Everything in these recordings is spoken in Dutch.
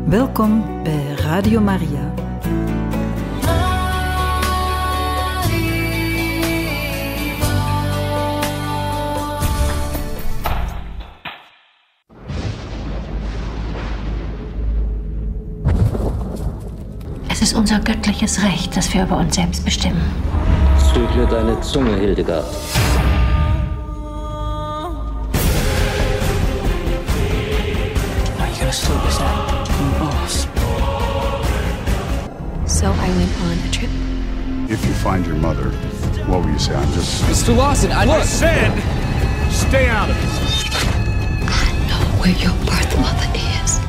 Welkom bij Radio Maria. Es ist unser göttliches Recht, dass wir über uns selbst bestimmen. Zügle deine Zunge, Hildegard. Are you gonna slow this down? Boss. So I went on a trip. If you find your mother, what will you say? I'm just... Mr. Lawson, I said, stay out of it. I know where your birth mother is.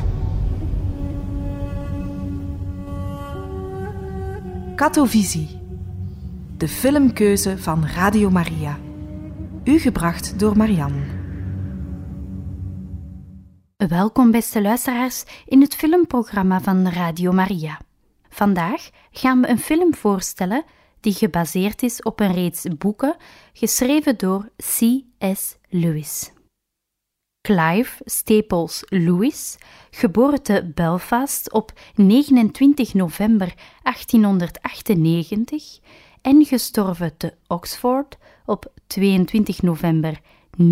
Katovisie. De filmkeuze van Radio Maria. U gebracht door Marianne. Welkom beste luisteraars in het filmprogramma van Radio Maria. Vandaag gaan we een film voorstellen die gebaseerd is op een reeks boeken geschreven door C.S. Lewis. Clive Staples Lewis, geboren te Belfast op 29 november 1898 en gestorven te Oxford op 22 november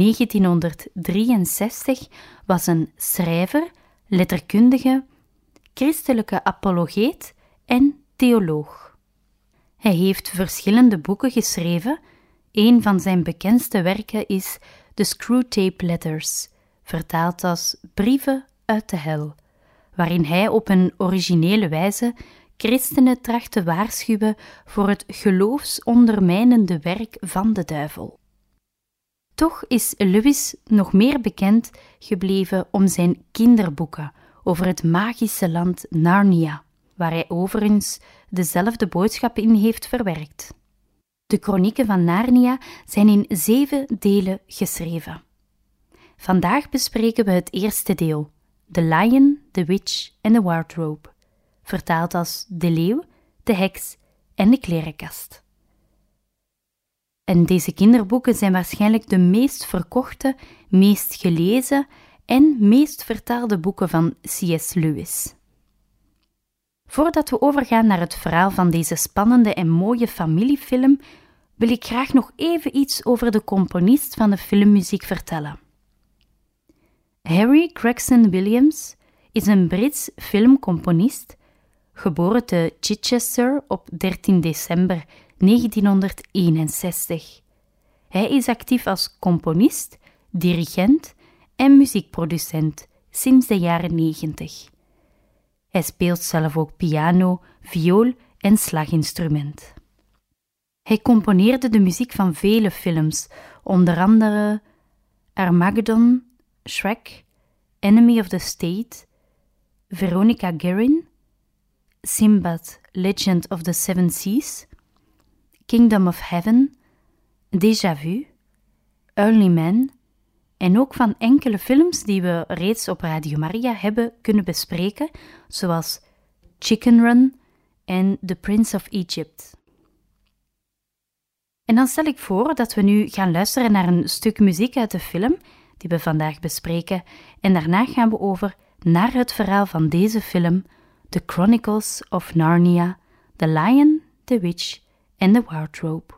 1963, was een schrijver, letterkundige, christelijke apologeet en theoloog. Hij heeft verschillende boeken geschreven. Een van zijn bekendste werken is The Screwtape Letters, vertaald als Brieven uit de hel, waarin hij op een originele wijze christenen tracht te waarschuwen voor het geloofsondermijnende werk van de duivel. Toch is Lewis nog meer bekend gebleven om zijn kinderboeken over het magische land Narnia, waar hij overigens dezelfde boodschap in heeft verwerkt. De kronieken van Narnia zijn in 7 delen geschreven. Vandaag bespreken we het eerste deel, The Lion, the Witch and the Wardrobe, vertaald als De Leeuw, de Heks en de Klerenkast. En deze kinderboeken zijn waarschijnlijk de meest verkochte, meest gelezen en meest vertaalde boeken van C.S. Lewis. Voordat we overgaan naar het verhaal van deze spannende en mooie familiefilm, wil ik graag nog even iets over de componist van de filmmuziek vertellen. Harry Gregson Williams is een Brits filmcomponist, geboren te Chichester op 13 december 1961. Hij is actief als componist, dirigent en muziekproducent sinds de jaren 90. Hij speelt zelf ook piano, viool en slaginstrument. Hij componeerde de muziek van vele films, onder andere Armageddon, Shrek, Enemy of the State, Veronica Guerin, Sinbad, Legend of the Seven Seas, Kingdom of Heaven, Déjà Vu, Only Man en ook van enkele films die we reeds op Radio Maria hebben kunnen bespreken, zoals Chicken Run en The Prince of Egypt. En dan stel ik voor dat we nu gaan luisteren naar een stuk muziek uit de film die we vandaag bespreken en daarna gaan we over naar het verhaal van deze film, The Chronicles of Narnia, The Lion, the Witch and the Wardrobe.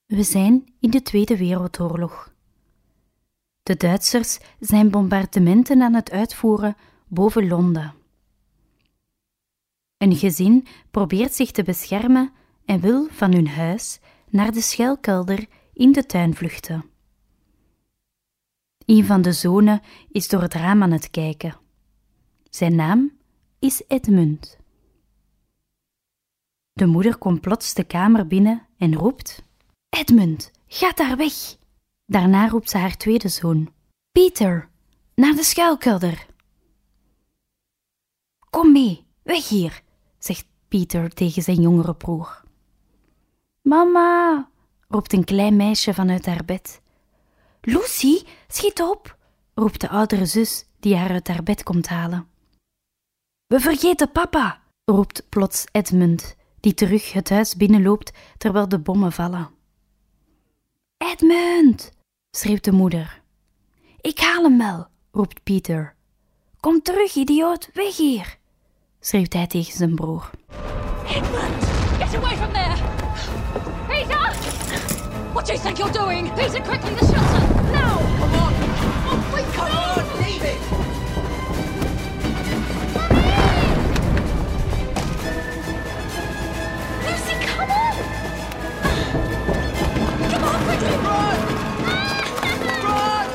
We zijn in de Tweede Wereldoorlog. De Duitsers zijn bombardementen aan het uitvoeren boven Londen. Een gezin probeert zich te beschermen en wil van hun huis naar de schuilkelder in de tuin vluchten. Een van de zonen is door het raam aan het kijken. Zijn naam is Edmund. De moeder komt plots de kamer binnen en roept: Edmund, ga daar weg! Daarna roept ze haar tweede zoon: Peter, naar de schuilkelder! Kom mee, weg hier, zegt Peter tegen zijn jongere broer. Mama, roept een klein meisje vanuit haar bed. Lucy, schiet op, roept de oudere zus die haar uit haar bed komt halen. We vergeten papa, roept plots Edmund, die terug het huis binnenloopt terwijl de bommen vallen. Edmund, schreeuwt de moeder. Ik haal hem wel, roept Peter. Kom terug, idioot, weg hier, schreeuwt hij tegen zijn broer. Edmund, get away from there! Peter! What do you think you're doing? Peter, quickly, the shelter! Now! Come on! Oh, wait, come on! Leave it! Lucy, come on! Come on, quickly! Run! Run!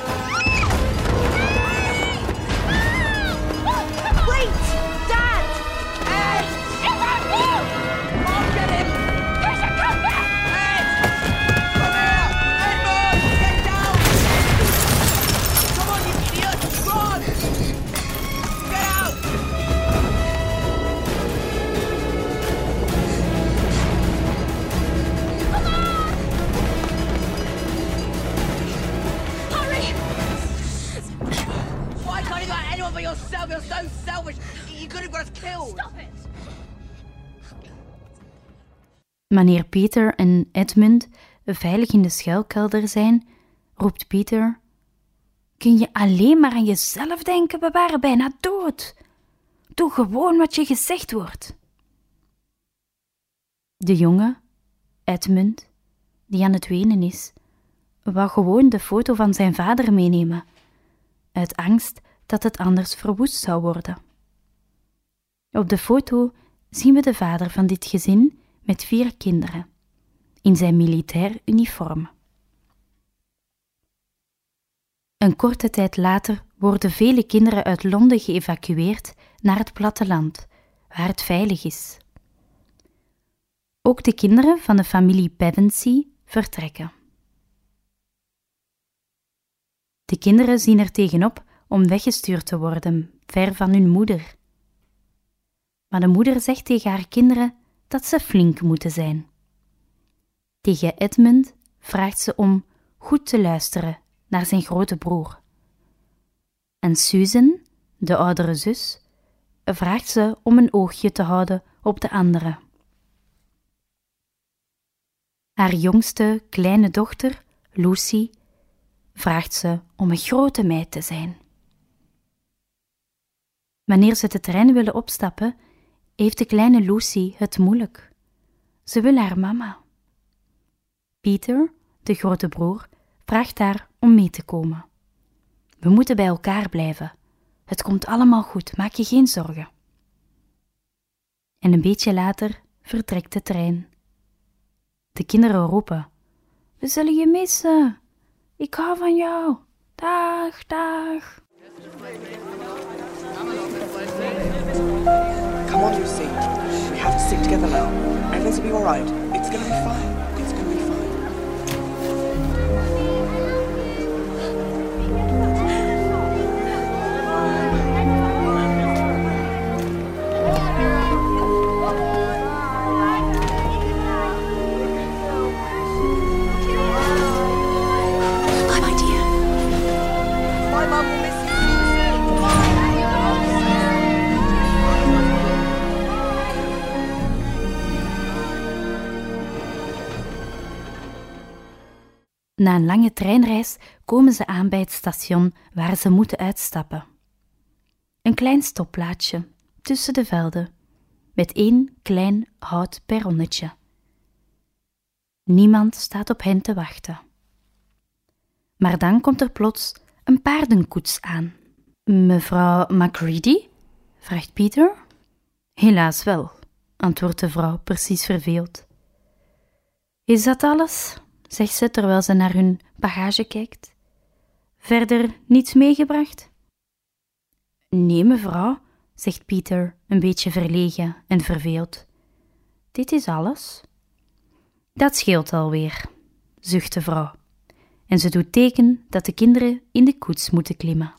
Wait! Dad! Ed! Come on, get him! Peter, come back! Ed! Come here! Edmund! Get down! Come on, you idiot! Run! Get out! Come on! Hurry! Why can't you got anyone but yourself? You're so selfish. You could have got us killed. Stop it! Wanneer Peter en Edmund veilig in de schuilkelder zijn, roept Peter: Kun je alleen maar aan jezelf denken? We waren bijna dood. Doe gewoon wat je gezegd wordt. De jongen, Edmund, die aan het wenen is, wou gewoon de foto van zijn vader meenemen, uit angst dat het anders verwoest zou worden. Op de foto zien we de vader van dit gezin met 4 kinderen, in zijn militair uniform. Een korte tijd later worden vele kinderen uit Londen geëvacueerd naar het platteland, waar het veilig is. Ook de kinderen van de familie Pevensey vertrekken. De kinderen zien er tegenop om weggestuurd te worden, ver van hun moeder. Maar de moeder zegt tegen haar kinderen dat ze flink moeten zijn. Tegen Edmund vraagt ze om goed te luisteren naar zijn grote broer. En Susan, de oudere zus, vraagt ze om een oogje te houden op de andere. Haar jongste kleine dochter, Lucy, vraagt ze om een grote meid te zijn. Wanneer ze de trein willen opstappen, heeft de kleine Lucy het moeilijk. Ze wil haar mama. Peter, de grote broer, vraagt haar om mee te komen. We moeten bij elkaar blijven. Het komt allemaal goed, maak je geen zorgen. En een beetje later vertrekt de trein. De kinderen roepen: We zullen je missen. Ik hou van jou. Dag, dag. Come on, Lucy. We have to stick together now. Everything's gonna be alright. It's gonna be fine. It's gonna be fine. My dear. My mum will miss you. Na een lange treinreis komen ze aan bij het station waar ze moeten uitstappen. Een klein stopplaatsje tussen de velden, met 1 klein hout perronnetje. Niemand staat op hen te wachten. Maar dan komt er plots een paardenkoets aan. Mevrouw Macready? Vraagt Peter. Helaas wel, antwoordt de vrouw precies verveeld. Is dat alles? Zegt ze terwijl ze naar hun bagage kijkt. Verder niets meegebracht? Nee, mevrouw, zegt Peter, een beetje verlegen en verveeld. Dit is alles. Dat scheelt alweer, zucht de vrouw. En ze doet teken dat de kinderen in de koets moeten klimmen.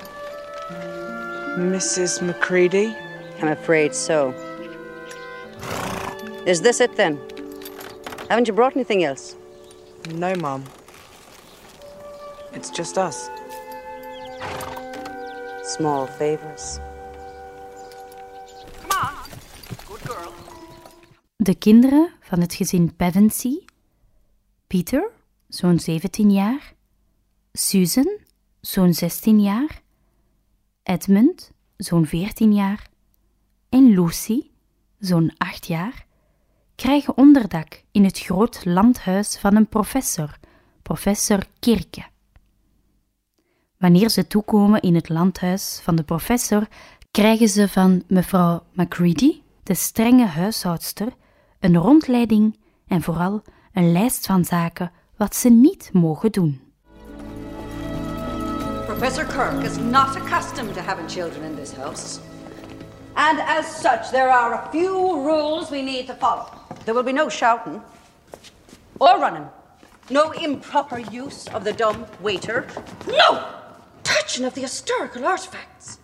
Mrs. Macready? I'm afraid so. Is this it then? Haven't you brought anything else? No, Mum. It's just us. Small favors. Come on. Good girl. De kinderen van het gezin Pevensey, Peter, zo'n 17 jaar, Susan, zo'n 16 jaar, Edmund, zo'n 14 jaar en Lucy, zo'n 8 jaar, krijgen onderdak in het groot landhuis van een professor Kirke. Wanneer ze toekomen in het landhuis van de professor, krijgen ze van mevrouw Macready, de strenge huishoudster, een rondleiding en vooral een lijst van zaken wat ze niet mogen doen. Professor Kirk is not accustomed to having children in this house. And as such, there are a few rules we need to follow. There will be no shouting. Or running. No improper use of the dumb waiter. No touching of the historical artifacts.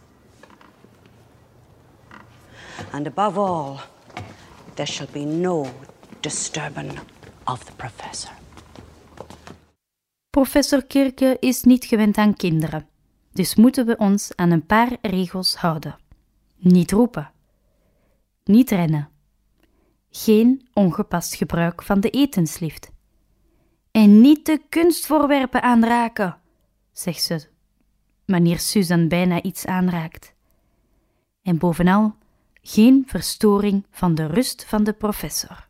And above all, there shall be no disturbing of the professor. Professor Kirke is niet gewend aan kinderen, dus moeten we ons aan een paar regels houden. Niet roepen. Niet rennen. Geen ongepast gebruik van de etenslift. En niet de kunstvoorwerpen aanraken, zegt ze, wanneer Susan bijna iets aanraakt. En bovenal, geen verstoring van de rust van de professor.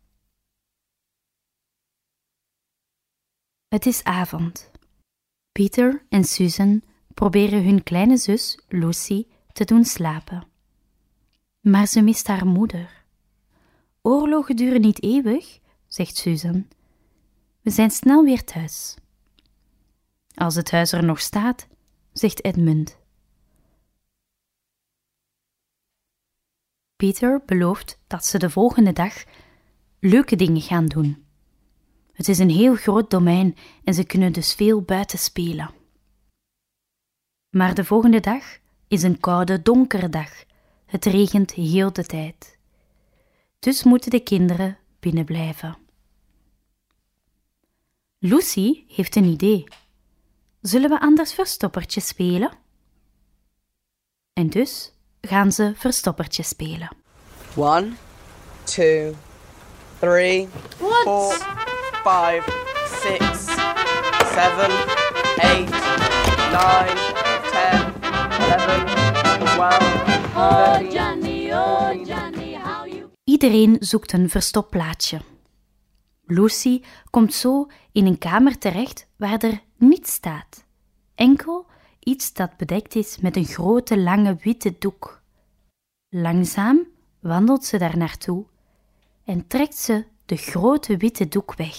Het is avond. Peter en Susan proberen hun kleine zus, Lucy, te doen slapen. Maar ze mist haar moeder. Oorlogen duren niet eeuwig, zegt Susan. We zijn snel weer thuis. Als het huis er nog staat, zegt Edmund. Peter belooft dat ze de volgende dag leuke dingen gaan doen. Het is een heel groot domein en ze kunnen dus veel buiten spelen. Maar de volgende dag is een koude, donkere dag. Het regent heel de tijd. Dus moeten de kinderen binnen blijven. Lucy heeft een idee. Zullen we anders verstoppertje spelen? En dus gaan ze verstoppertje spelen. 1, 2, 3, 4, 5, 6, 7, 8, 9, 10, 11, 12, 13. Iedereen zoekt een verstopplaatsje. Lucy komt zo in een kamer terecht waar er niets staat. Enkel iets dat bedekt is met een grote lange witte doek. Langzaam wandelt ze daar naartoe en trekt ze de grote witte doek weg.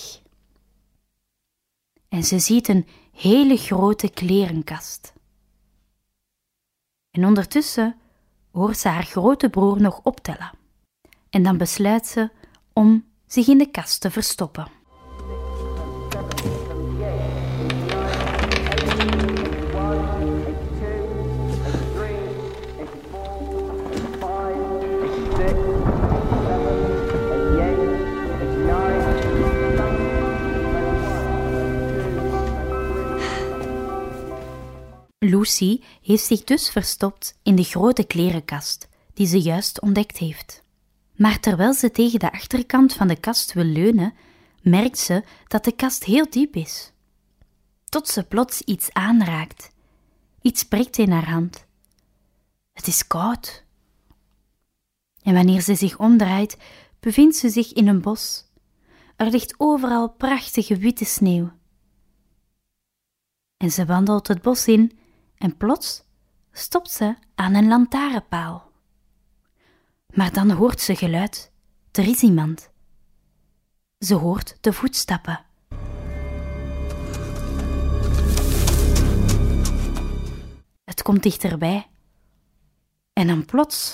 En ze ziet een hele grote klerenkast. En ondertussen hoort ze haar grote broer nog optellen. En dan besluit ze om zich in de kast te verstoppen. Lucy heeft zich dus verstopt in de grote klerenkast die ze juist ontdekt heeft. Maar terwijl ze tegen de achterkant van de kast wil leunen, merkt ze dat de kast heel diep is. Tot ze plots iets aanraakt. Iets prikt in haar hand. Het is koud. En wanneer ze zich omdraait, bevindt ze zich in een bos. Er ligt overal prachtige witte sneeuw. En ze wandelt het bos in en plots stopt ze aan een lantaarnpaal. Maar dan hoort ze geluid. Er is iemand. Ze hoort de voetstappen. Het komt dichterbij. En dan plots...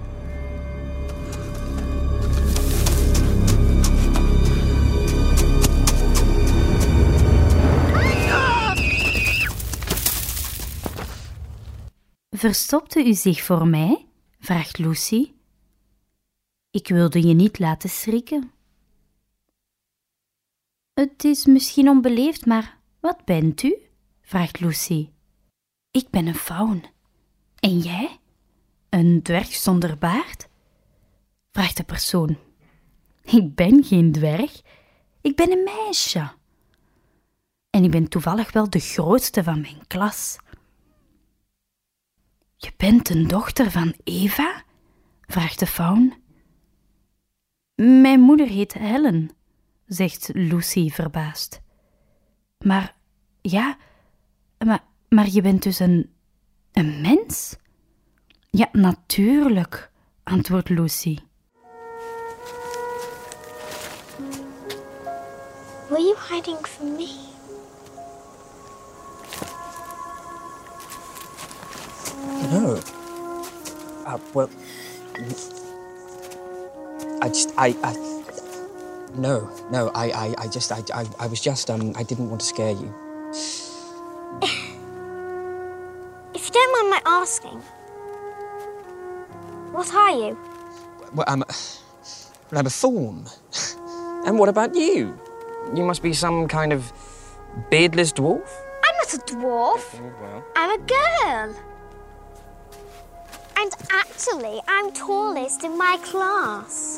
Verstopte u zich voor mij? Vraagt Lucy. Ik wilde je niet laten schrikken. Het is misschien onbeleefd, maar wat bent u? Vraagt Lucy. Ik ben een faun. En jij? Een dwerg zonder baard? Vraagt de persoon. Ik ben geen dwerg, ik ben een meisje. En ik ben toevallig wel de grootste van mijn klas. Je bent een dochter van Eva? Vraagt de faun. Mijn moeder heet Helen, zegt Lucy verbaasd. Maar je bent dus een mens? Ja, natuurlijk, antwoordt Lucy. Were you hiding from me? No. Well, I was just, I didn't want to scare you. If you don't mind my asking, what are you? Well, I'm a faun. And what about you? You must be some kind of beardless dwarf? I'm not a dwarf. Oh, well. I'm a girl. And actually, I'm tallest in my class.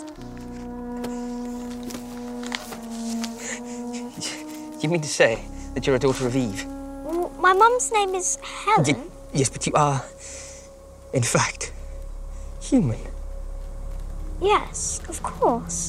You mean to say that you're a daughter of Eve? My mum's name is Helen. Yes, but you are, in fact, human. Yes, of course.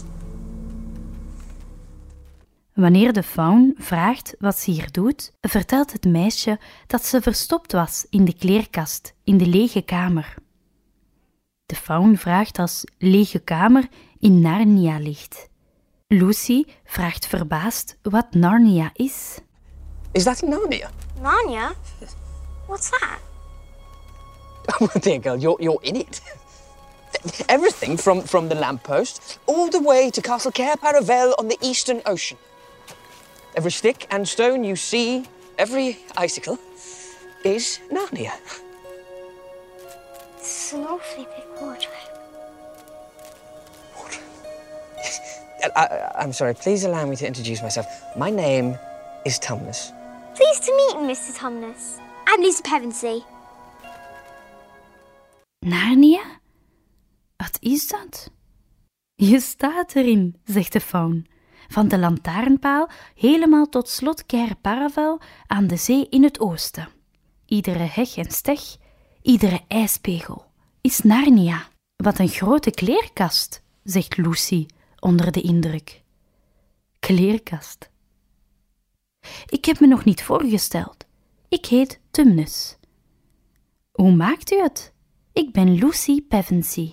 Wanneer de faun vraagt wat ze hier doet, vertelt het meisje dat ze verstopt was in de kleerkast in de lege kamer. De faun vraagt als lege kamer in Narnia ligt. Lucy vraagt verbaasd wat Narnia is. Is that in Narnia? Narnia? What's that? Oh, dear girl, you're in it. Everything from the lamppost all the way to Castle Cair Paravel on the Eastern Ocean. Every stick and stone you see, every icicle, is Narnia. It's an awfully big wardrobe. I'm sorry, please allow me to introduce myself. My name is Tumnus. Pleased to meet you, Mr. Tumnus. I'm Lisa Pevensey. Narnia? Wat is dat? Je staat erin, zegt de faun. Van de lantaarnpaal helemaal tot slot Cair Paravel aan de zee in het oosten. Iedere heg en steg, iedere ijspegel is Narnia. Wat een grote kleerkast, zegt Lucy onder de indruk. Kleerkast. Ik heb me nog niet voorgesteld. Ik heet Tumnus. Hoe maakt u het? Ik ben Lucy Pevensey.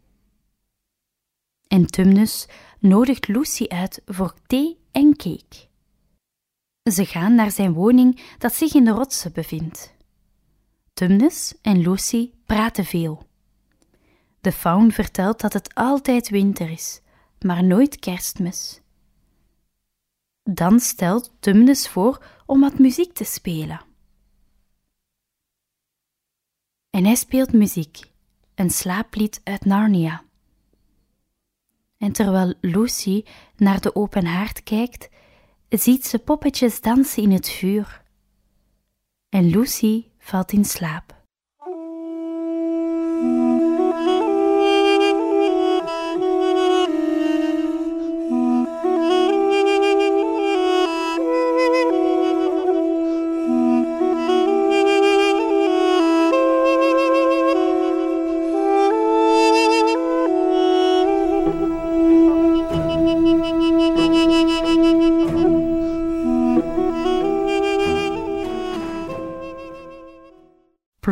En Tumnus nodigt Lucy uit voor thee en cake. Ze gaan naar zijn woning dat zich in de rotsen bevindt. Tumnus en Lucy praten veel. De faun vertelt dat het altijd winter is, maar nooit Kerstmis. Dan stelt Tumnus voor om wat muziek te spelen. En hij speelt muziek, een slaaplied uit Narnia. En terwijl Lucy naar de open haard kijkt, ziet ze poppetjes dansen in het vuur. En Lucy valt in slaap.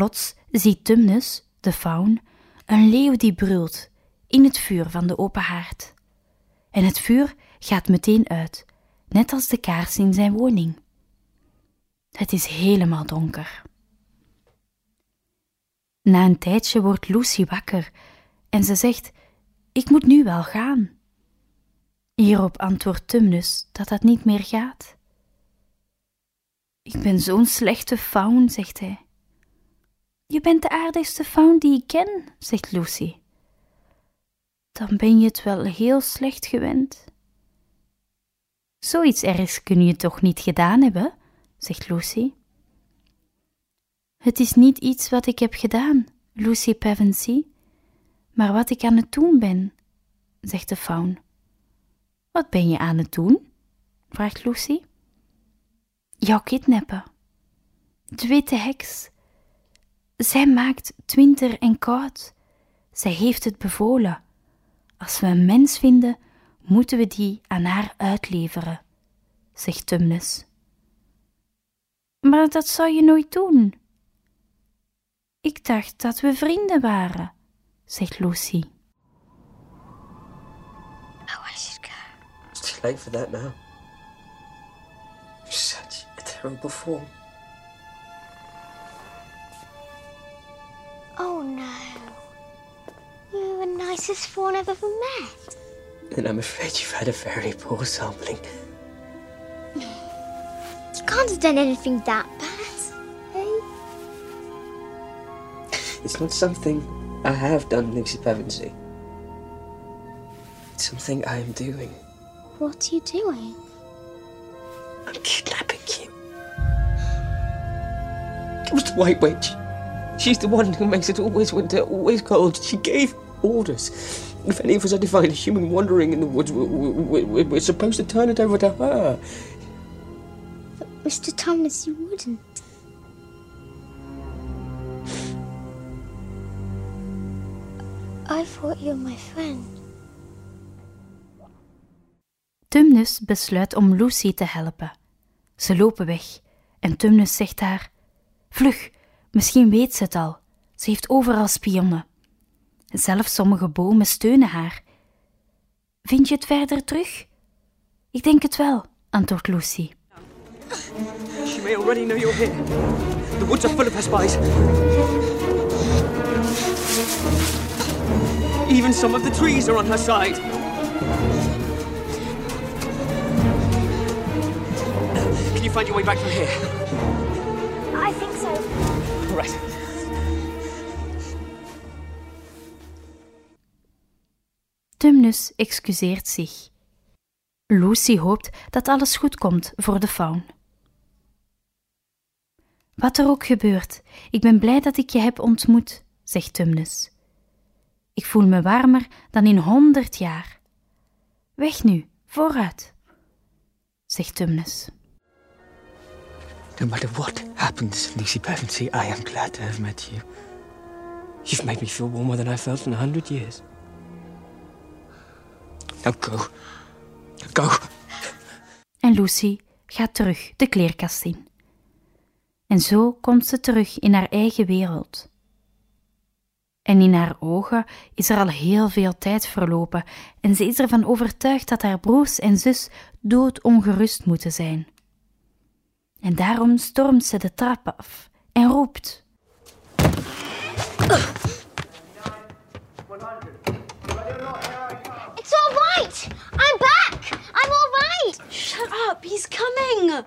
Plots ziet Tumnus, de faun, een leeuw die brult in het vuur van de open haard. En het vuur gaat meteen uit, net als de kaars in zijn woning. Het is helemaal donker. Na een tijdje wordt Lucy wakker en ze zegt: ik moet nu wel gaan. Hierop antwoordt Tumnus dat dat niet meer gaat. Ik ben zo'n slechte faun, zegt hij. Je bent de aardigste faun die ik ken, zegt Lucy. Dan ben je het wel heel slecht gewend. Zoiets ergs kun je toch niet gedaan hebben, zegt Lucy. Het is niet iets wat ik heb gedaan, Lucy Pevensey, maar wat ik aan het doen ben, zegt de faun. Wat ben je aan het doen? Vraagt Lucy. Jou kidnappen. De witte heks. Zij maakt het winter en koud. Zij heeft het bevolen. Als we een mens vinden, moeten we die aan haar uitleveren, zegt Tumnus. Maar dat zou je nooit doen. Ik dacht dat we vrienden waren, zegt Lucy. Oh, I should go. It's too late for that now. Such a terrible form. Oh no. You were the nicest fawn I've ever met. And I'm afraid you've had a very poor sampling. You can't have done anything that bad, eh? It's not something I have done, Lucy Pevensey. It's something I am doing. What are you doing? I'm kidnapping you. It was the White Witch. She's the one who makes it always winter, always cold. She gave orders. If any of us had to find a human wandering in the woods, we're supposed to turn it over to her. But Mr. Thomas, you wouldn't. I thought you were my friend. Tumnus besluit om Lucy te helpen. Ze lopen weg en Tumnus zegt haar: vlug, misschien weet ze het al. Ze heeft overal spionnen. Zelfs sommige bomen steunen haar. Vind je het verder terug? Ik denk het wel, antwoordt Lucy. She may already know you're here. The woods are full of her spies. Even some of the trees are on her side. Can you find your way back from here? I think so. Right. Tumnus excuseert zich. Lucy hoopt dat alles goed komt voor de faun. Wat er ook gebeurt, ik ben blij dat ik je heb ontmoet, zegt Tumnus. Ik voel me warmer dan in 100 jaar. Weg nu, vooruit, zegt Tumnus. No matter what happens, Lucy Pevensey, I am glad to have met you. You've made me feel warmer than I felt in 100 years. Now go. Go. En Lucy gaat terug de kleerkast in. En zo komt ze terug in haar eigen wereld. En in haar ogen is er al heel veel tijd verlopen en ze is ervan overtuigd dat haar broers en zus doodongerust moeten zijn. En daarom stormt ze de trap af en roept: It's all right. I'm back. I'm all right. Shut up, he's coming.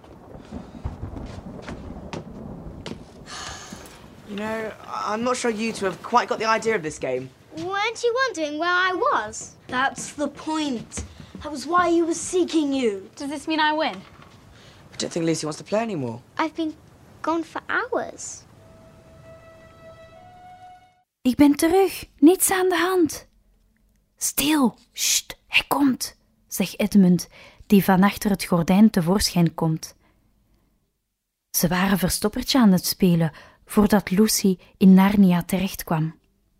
You know, I'm not sure you two have quite got the idea of this game. Weren't you wondering where I was? That's the point. That was why he was seeking you. Does this mean I win? I don't think Lucy wants to play anymore. I've been gone for hours. Ik ben terug, niets aan de hand. Stil, sst, hij komt, zegt Edmund, die van achter het gordijn tevoorschijn komt. Ze waren verstoppertje aan het spelen voordat Lucy in Narnia terechtkwam.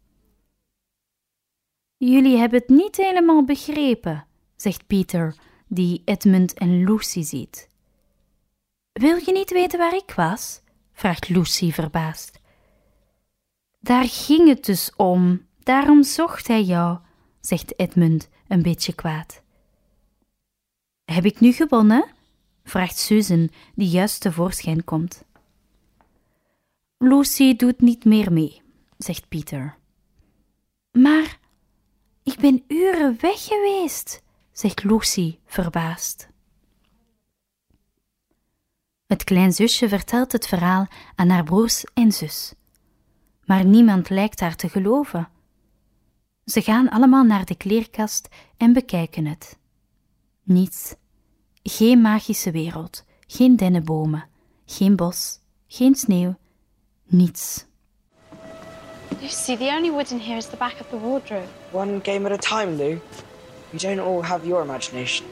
Jullie hebben het niet helemaal begrepen, zegt Peter, die Edmund en Lucy ziet. Wil je niet weten waar ik was? Vraagt Lucy verbaasd. Daar ging het dus om. Daarom zocht hij jou, zegt Edmund een beetje kwaad. Heb ik nu gewonnen? Vraagt Susan, die juist tevoorschijn komt. Lucy doet niet meer mee, zegt Peter. Maar ik ben uren weg geweest, zegt Lucy verbaasd. Het kleinzusje vertelt het verhaal aan haar broers en zus. Maar niemand lijkt haar te geloven. Ze gaan allemaal naar de kleerkast en bekijken het. Niets. Geen magische wereld, geen dennenbomen, geen bos, geen sneeuw, niets. Lucy, the only wood in here is the back of the wardrobe. One game at a time, Lou. You don't all have your imagination.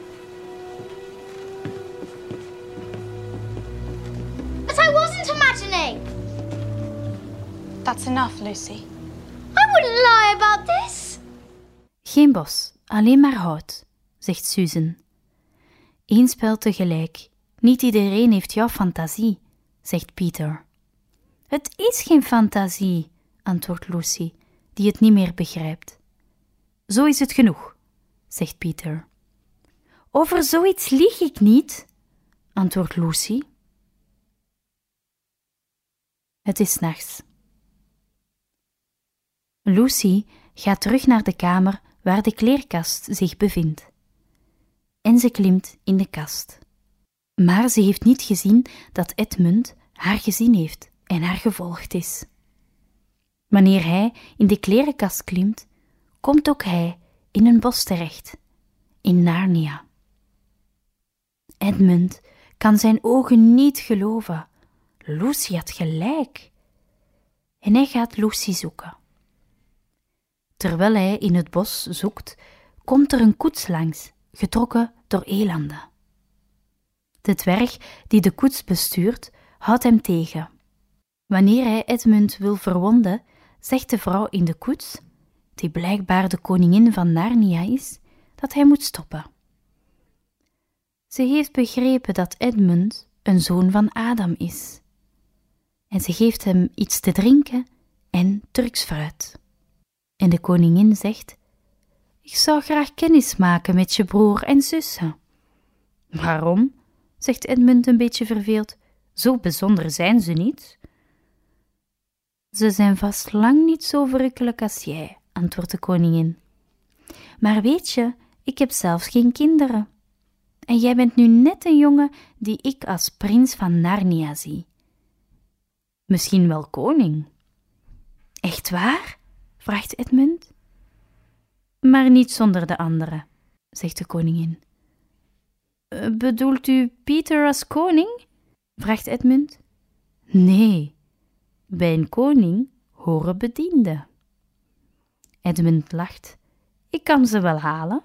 But I wasn't imagining! That's enough, Lucy. I wouldn't lie about this! Geen bos, alleen maar hout, zegt Susan. Eén spel tegelijk. Niet iedereen heeft jouw fantasie, zegt Peter. Het is geen fantasie, antwoordt Lucy, die het niet meer begrijpt. Zo is het genoeg, zegt Peter. Over zoiets lieg ik niet, antwoordt Lucy. Het is 's nachts. Lucy gaat terug naar de kamer waar de kleerkast zich bevindt. En ze klimt in de kast. Maar ze heeft niet gezien dat Edmund haar gezien heeft en haar gevolgd is. Wanneer hij in de klerenkast klimt, komt ook hij in een bos terecht, in Narnia. Edmund kan zijn ogen niet geloven. Lucy had gelijk. En hij gaat Lucy zoeken. Terwijl hij in het bos zoekt, komt er een koets langs, getrokken door elanden. De dwerg die de koets bestuurt, houdt hem tegen. Wanneer hij Edmund wil verwonden, zegt de vrouw in de koets, die blijkbaar de koningin van Narnia is, dat hij moet stoppen. Ze heeft begrepen dat Edmund een zoon van Adam is. En ze geeft hem iets te drinken en Turks fruit. En de koningin zegt: ik zou graag kennis maken met je broer en zussen. Waarom? Zegt Edmund een beetje verveeld. Zo bijzonder zijn ze niet. Ze zijn vast lang niet zo verrukkelijk als jij, antwoordt de koningin. Maar weet je, ik heb zelfs geen kinderen. En jij bent nu net een jongen die ik als prins van Narnia zie. Misschien wel koning. Echt waar? Vraagt Edmund. Maar niet zonder de anderen, zegt de koningin. Bedoelt u Peter als koning? Vraagt Edmund. Nee, bij een koning horen bedienden. Edmund lacht. Ik kan ze wel halen.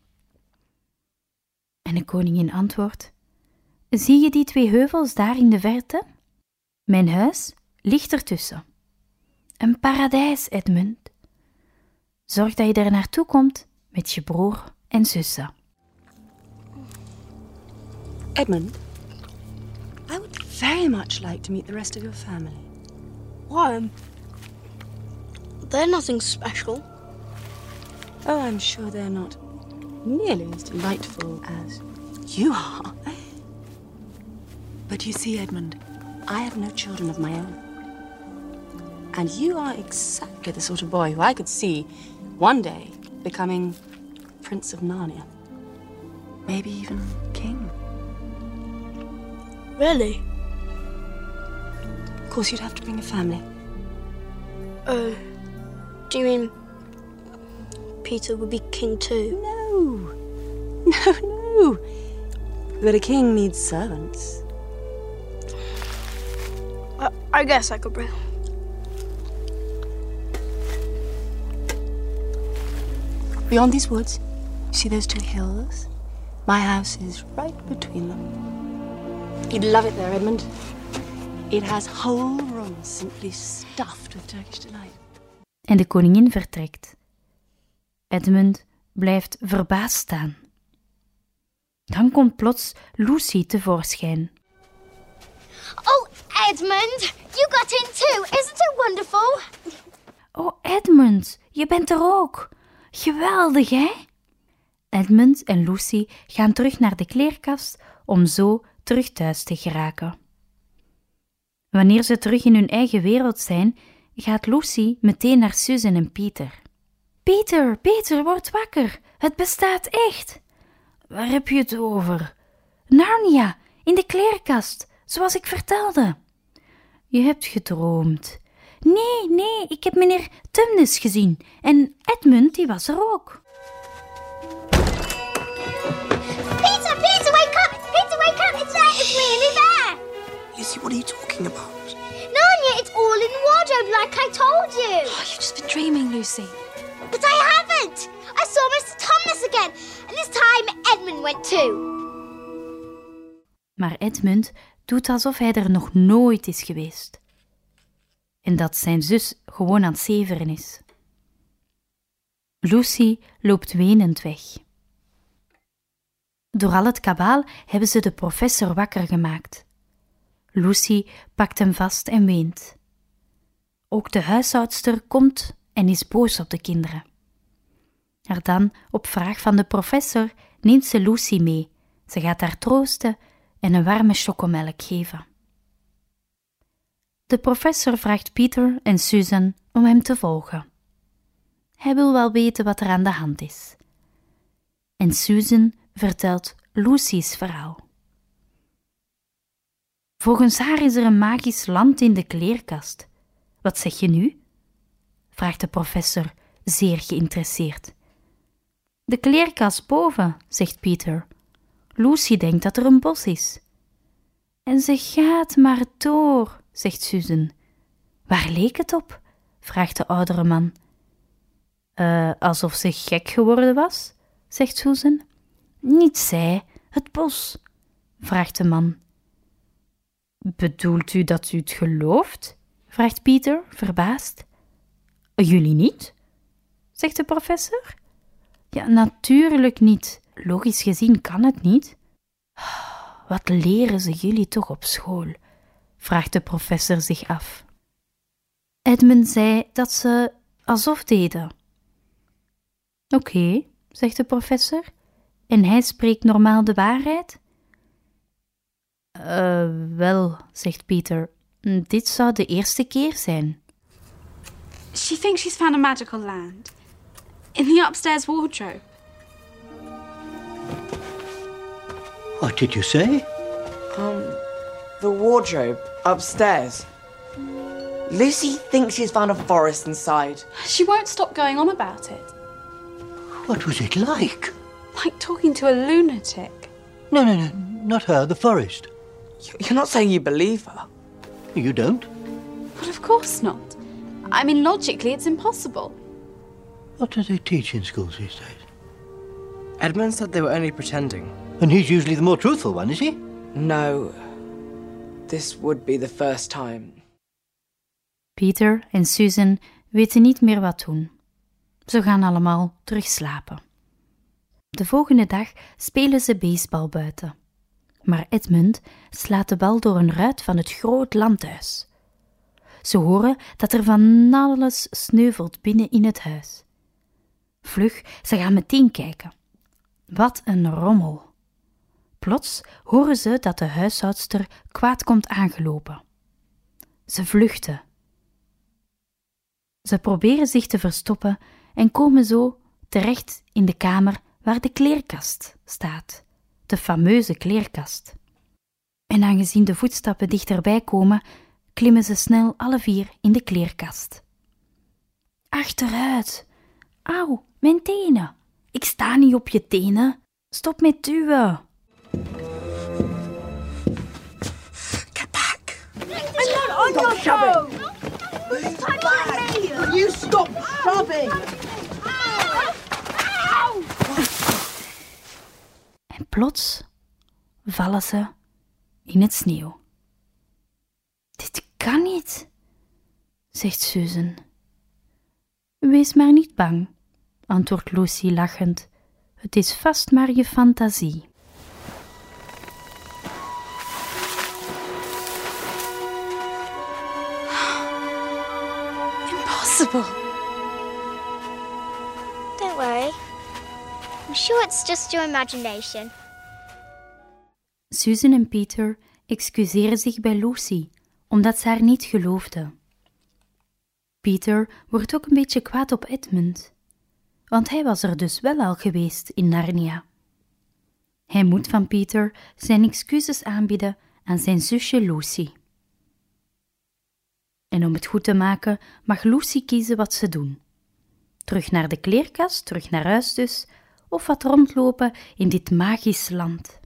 En de koningin antwoordt: zie je die 2 heuvels daar in de verte? Mijn huis ligt ertussen. Een paradijs, Edmund. Zorg dat je er naartoe komt met je broer en zussen. Edmund, I would very much like to meet the rest of your family. Why? They're nothing special. Oh, I'm sure they're not nearly as delightful as you are. But you see, Edmund, I have no children of my own. And you are exactly the sort of boy who I could see one day becoming Prince of Narnia. Maybe even King. Really? Of course, you'd have to bring a family. Oh, do you mean Peter would be king too? No. But a king needs servants. I guess I could bring him. Beyond these woods, you see those 2 hills? My house is right between them. You'd love it there, Edmund. It has whole rooms simply stuffed with Turkish delight. En de koningin vertrekt. Edmund blijft verbaasd staan. Dan komt plots Lucy tevoorschijn. Oh, Edmund, you got in too. Isn't it wonderful? Oh, Edmund, je bent er ook. Geweldig, hè? Edmund en Lucy gaan terug naar de kleerkast om zo terug thuis te geraken. Wanneer ze terug in hun eigen wereld zijn, gaat Lucy meteen naar Susan en Peter. Peter, word wakker. Het bestaat echt. Waar heb je het over? Narnia, in de kleerkast, zoals ik vertelde. Je hebt gedroomd. Nee, ik heb meneer Tumnus gezien en Edmund, die was er ook. Peter, wake up! Peter, wake up! It's there! It's really there! Lucy, what are you talking about? Narnia, it's all in the wardrobe like I told you! Oh, you've just been dreaming, Lucy. But I haven't! I saw Mr. Tumnus again, and this time Edmund went too. Maar Edmund doet alsof hij er nog nooit is geweest. En dat zijn zus gewoon aan het zeveren is. Lucy loopt wenend weg. Door al het kabaal hebben ze de professor wakker gemaakt. Lucy pakt hem vast en weent. Ook de huishoudster komt en is boos op de kinderen. Maar dan, op vraag van de professor, neemt ze Lucy mee. Ze gaat haar troosten en een warme chocomelk geven. De professor vraagt Peter en Susan om hem te volgen. Hij wil wel weten wat er aan de hand is. En Susan vertelt Lucy's verhaal. Volgens haar is er een magisch land in de kleerkast. Wat zeg je nu? Vraagt de professor, zeer geïnteresseerd. De kleerkast boven, zegt Peter. Lucy denkt dat er een bos is. En ze gaat maar door, zegt Susan. Waar leek het op? Vraagt de oudere man. Alsof ze gek geworden was, zegt Susan. Niet zij, het bos, vraagt de man. Bedoelt u dat u het gelooft? Vraagt Peter, verbaasd. Jullie niet? Zegt de professor. Ja, natuurlijk niet. Logisch gezien kan het niet. Wat leren ze jullie toch op school? Vraagt de professor zich af. Edmund zei dat ze alsof deden. Oké, zegt de professor. En hij spreekt normaal de waarheid? Wel, zegt Peter. Dit zou de eerste keer zijn. She thinks she's found a magical land. In the upstairs wardrobe. What did you say? The wardrobe upstairs. Lucy thinks she's found a forest inside. She won't stop going on about it. What was it like? Like talking to a lunatic. No, not her, the forest. You're not saying you believe her? You don't? But of course not. I mean, logically, it's impossible. What do they teach in schools these days? Edmund said they were only pretending. And he's usually the more truthful one, is he? No. This would be the first time. Peter en Susan weten niet meer wat doen. Ze gaan allemaal terug slapen. De volgende dag spelen ze baseball buiten. Maar Edmund slaat de bal door een ruit van het groot landhuis. Ze horen dat er van alles sneuvelt binnen in het huis. Vlug, ze gaan meteen kijken. Wat een rommel. Plots horen ze dat de huishoudster kwaad komt aangelopen. Ze vluchten. Ze proberen zich te verstoppen en komen zo terecht in de kamer waar de kleerkast staat, de fameuze kleerkast. En aangezien de voetstappen dichterbij komen, klimmen ze snel alle vier in de kleerkast. Achteruit! Auw, mijn tenen! Ik sta niet op je tenen! Stop met duwen! Get back! I'm not on your toe! Will you stop shoving? En plots vallen ze in het sneeuw. Dit kan niet, zegt Susan. Wees maar niet bang, antwoordt Lucy lachend. Het is vast maar je fantasie. Impossible. sure it's just your imagination? Susan en Peter excuseren zich bij Lucy, omdat ze haar niet geloofde. Peter wordt ook een beetje kwaad op Edmund, want hij was er dus wel al geweest in Narnia. Hij moet van Peter zijn excuses aanbieden aan zijn zusje Lucy. En om het goed te maken mag Lucy kiezen wat ze doen. Terug naar de kleerkast, terug naar huis dus, of wat rondlopen in dit magisch land.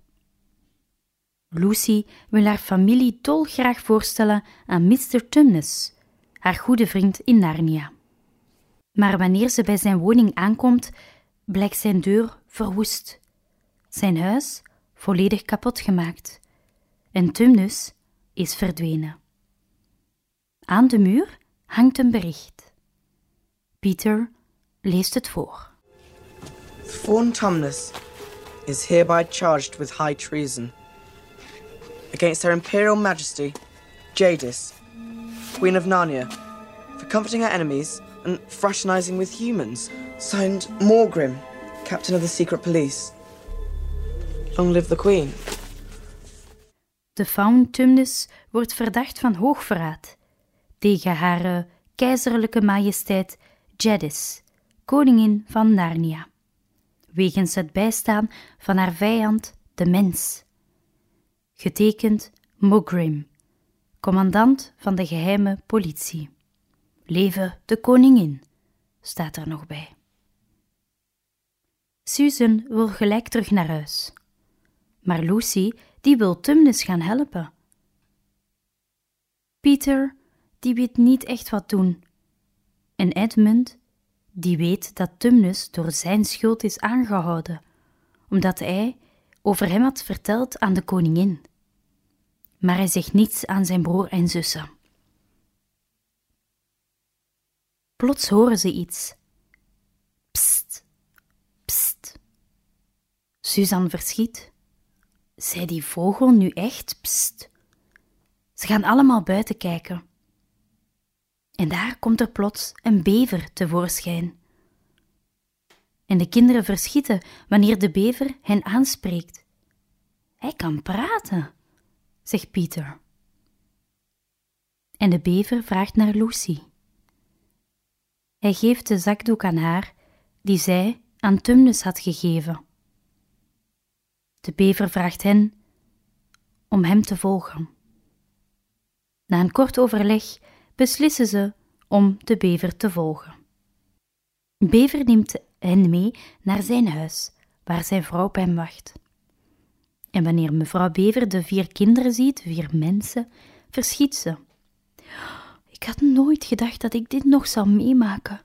Lucy wil haar familie dolgraag voorstellen aan Mr. Tumnus, haar goede vriend in Narnia. Maar wanneer ze bij zijn woning aankomt, blijkt zijn deur verwoest, zijn huis volledig kapot gemaakt en Tumnus is verdwenen. Aan de muur hangt een bericht. Peter leest het voor. Thorn Tumnus is hereby charged with high treason against Her Imperial Majesty, Jadis, Queen of Narnia, for comforting her enemies and fraternizing with humans. Signed, Morgrim, Captain of the Secret Police. Long live the Queen. De faun Tumnus wordt verdacht van hoogverraad tegen haar keizerlijke majesteit Jadis, koningin van Narnia, wegens het bijstaan van haar vijand, de mens. Getekend Morgrim, commandant van de geheime politie. Leve de koningin, staat er nog bij. Susan wil gelijk terug naar huis. Maar Lucy, die wil Tumnus gaan helpen. Peter, die weet niet echt wat doen. En Edmund, die weet dat Tumnus door zijn schuld is aangehouden, omdat hij over hem had verteld aan de koningin. Maar hij zegt niets aan zijn broer en zussen. Plots horen ze iets. Psst, psst. Susan verschiet. Zei die vogel nu echt psst? Ze gaan allemaal buiten kijken. En daar komt er plots een bever tevoorschijn. En de kinderen verschieten wanneer de bever hen aanspreekt. Hij kan praten, zegt Peter. En de bever vraagt naar Lucy. Hij geeft de zakdoek aan haar die zij aan Tumnus had gegeven. De bever vraagt hen om hem te volgen. Na een kort overleg beslissen ze om de bever te volgen. Bever neemt hen mee naar zijn huis, waar zijn vrouw op hem wacht. En wanneer mevrouw Bever de 4 kinderen ziet, 4 mensen, verschiet ze. Ik had nooit gedacht dat ik dit nog zou meemaken.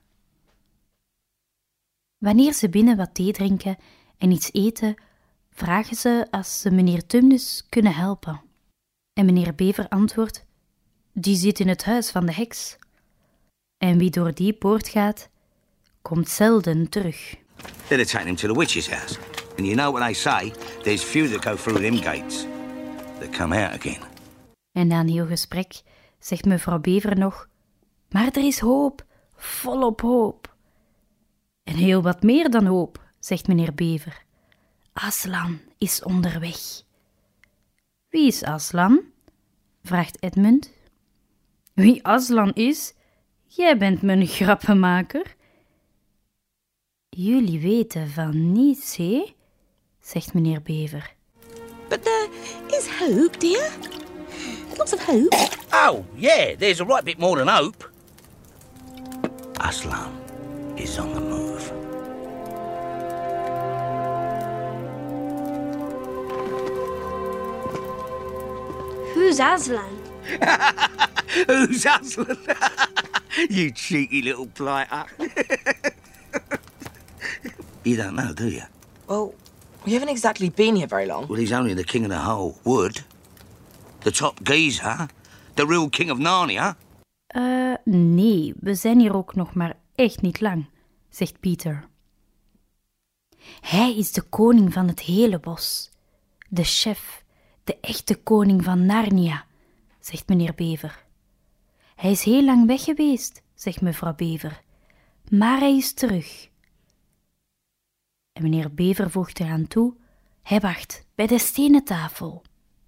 Wanneer ze binnen wat thee drinken en iets eten, vragen ze als ze meneer Tumnus kunnen helpen. En meneer Bever antwoordt, die zit in het huis van de heks. En wie door die poort gaat, komt zelden terug. They'd have taken him to the witch's house. And you know what they say, there's few that go through them gates. They come out again. En na een heel gesprek zegt mevrouw Bever nog, maar er is hoop, volop hoop. En heel wat meer dan hoop, zegt meneer Bever. Aslan is onderweg. Wie is Aslan? Vraagt Edmund. Wie Aslan is? Jij bent mijn grappenmaker. Jullie weten van niets, hè? Zegt meneer Bever. But there is hope, dear. Lots of hope. Oh, yeah, there's a right bit more than hope. Aslan is on the move. Who's Aslan? Who's Aslan? You cheeky little blighter. You don't know, do you? Well, we haven't exactly been here very long. Well, he's only the king of the whole wood. The top geezer. The real king of Narnia. Nee, we zijn hier ook nog maar echt niet lang, zegt Peter. Hij is de koning van het hele bos. De chef, de echte koning van Narnia, zegt meneer Bever. Hij is heel lang weg geweest, zegt mevrouw Bever, maar hij is terug. en meneer Bever voegt eraan toe: hij wacht bij de stenen tafel.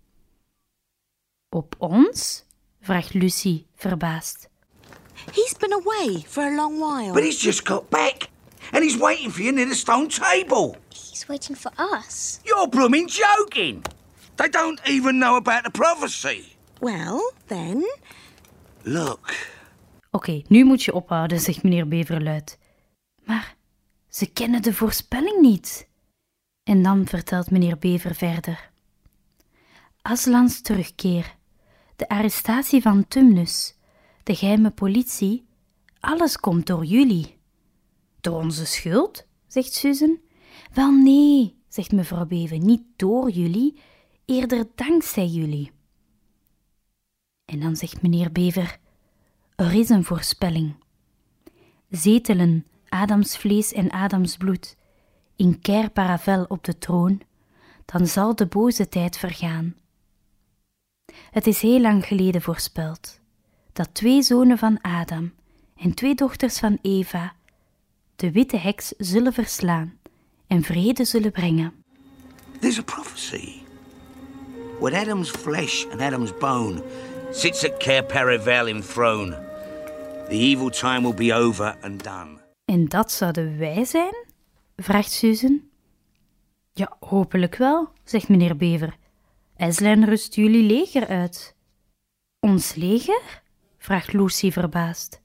Op ons? Vraagt Lucy verbaasd. He's been away for a long while. But he's just got back. And he's waiting for you near the stone table. He's waiting for us. You're blooming joking. They don't even know about the prophecy. Well, then... Look. Oké, nu moet je ophouden, zegt meneer Bever luid. Maar ze kennen de voorspelling niet. En dan vertelt meneer Bever verder. Aslans terugkeer, de arrestatie van Tumnus, de geheime politie, alles komt door jullie. Door onze schuld, zegt Susan. Wel nee, zegt mevrouw Bever, niet door jullie, eerder dankzij jullie. En dan zegt meneer Bever, er is een voorspelling. Zetelen Adams vlees en Adams bloed, in Cair Paravel op de troon, dan zal de boze tijd vergaan. Het is heel lang geleden voorspeld, dat 2 zonen van Adam en 2 dochters van Eva de witte heks zullen verslaan en vrede zullen brengen. There's a prophecy. With Adam's flesh and Adam's bone sits at Cair Paravel enthroned. The evil time will be over and done. En dat zouden wij zijn? Vraagt Susan. Ja, hopelijk wel, zegt meneer Bever. Aslan rust jullie leger uit. Ons leger? Vraagt Lucy verbaasd.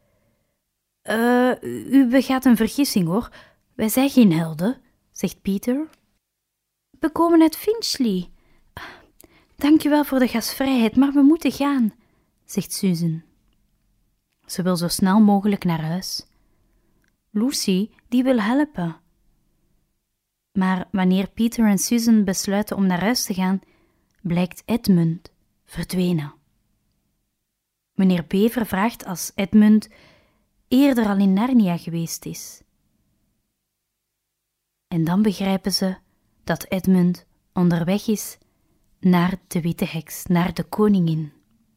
U begaat een vergissing, hoor. Wij zijn geen helden, zegt Peter. We komen uit Finchley. Dank u wel voor de gastvrijheid, maar we moeten gaan, zegt Susan. Ze wil zo snel mogelijk naar huis. Lucy, die wil helpen. Maar wanneer Peter en Susan besluiten om naar huis te gaan, blijkt Edmund verdwenen. Meneer Bever vraagt als Edmund eerder al in Narnia geweest is. En dan begrijpen ze dat Edmund onderweg is naar de witte heks, naar de koningin.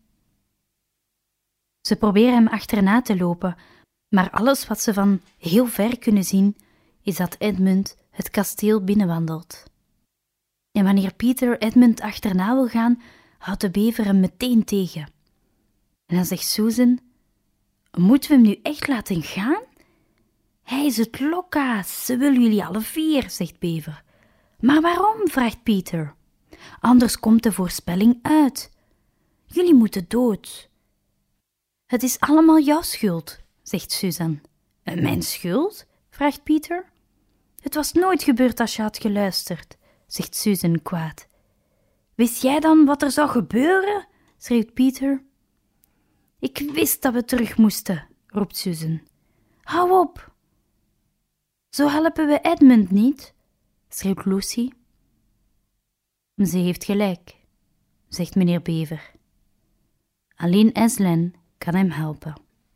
Ze proberen hem achterna te lopen, maar alles wat ze van heel ver kunnen zien, is dat Edmund het kasteel binnenwandelt. En wanneer Peter Edmund achterna wil gaan, houdt de bever hem meteen tegen. En dan zegt Susan: moeten we hem nu echt laten gaan? Hij is het lokkaas, ze wil jullie alle 4, zegt Bever. Maar waarom? Vraagt Peter. Anders komt de voorspelling uit. Jullie moeten dood. Het is allemaal jouw schuld, zegt Susan. Mijn schuld? Vraagt Peter. Het was nooit gebeurd als je had geluisterd, zegt Susan kwaad. Wist jij dan wat er zou gebeuren? Schreeuwt Peter. Ik wist dat we terug moesten, roept Susan. Hou op. Zo helpen we Edmund niet, schreeuwt Lucy. Ze heeft gelijk, zegt meneer Bever. Alleen Aslan kan hem helpen.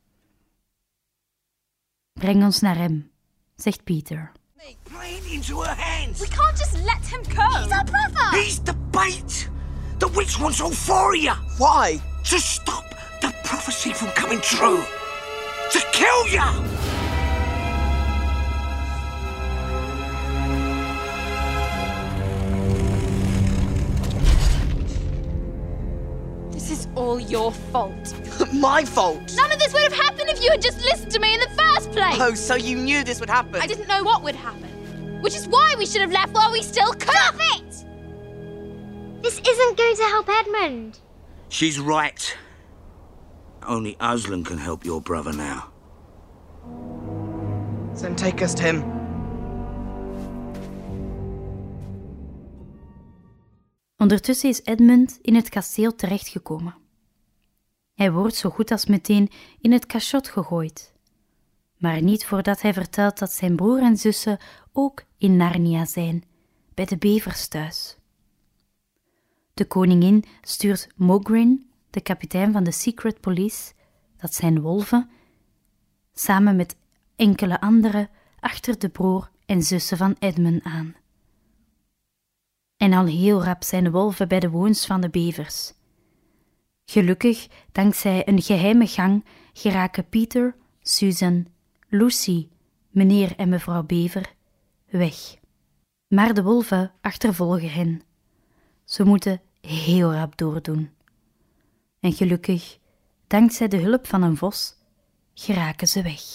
Breng ons naar hem, zegt Peter. Playing into her hands. We can't just let him go. He's our brother. He's the bait. The witch wants all 4 of you. Why? To stop the prophecy from coming true. To kill you. This is all your fault. My fault? None of this would have happened if you had just listened to me in the first place. Oh, so you knew this would happen? I didn't know what would happen. Which is why we should have left while we still could. Stop it! This isn't going to help Edmund. She's right. Only Aslan can help your brother now. Then take us to him. Ondertussen is Edmund in het kasteel terechtgekomen. Hij wordt zo goed als meteen in het cachot gegooid. Maar niet voordat hij vertelt dat zijn broer en zussen ook in Narnia zijn, bij de bevers thuis. De koningin stuurt Mogrin, de kapitein van de Secret Police, dat zijn wolven, samen met enkele anderen achter de broer en zussen van Edmund aan. En al heel rap zijn de wolven bij de woons van de bevers. Gelukkig, dankzij een geheime gang, geraken Peter, Susan, Lucy, meneer en mevrouw Bever weg. Maar de wolven achtervolgen hen. Ze moeten heel rap doordoen. En gelukkig, dankzij de hulp van een vos, geraken ze weg.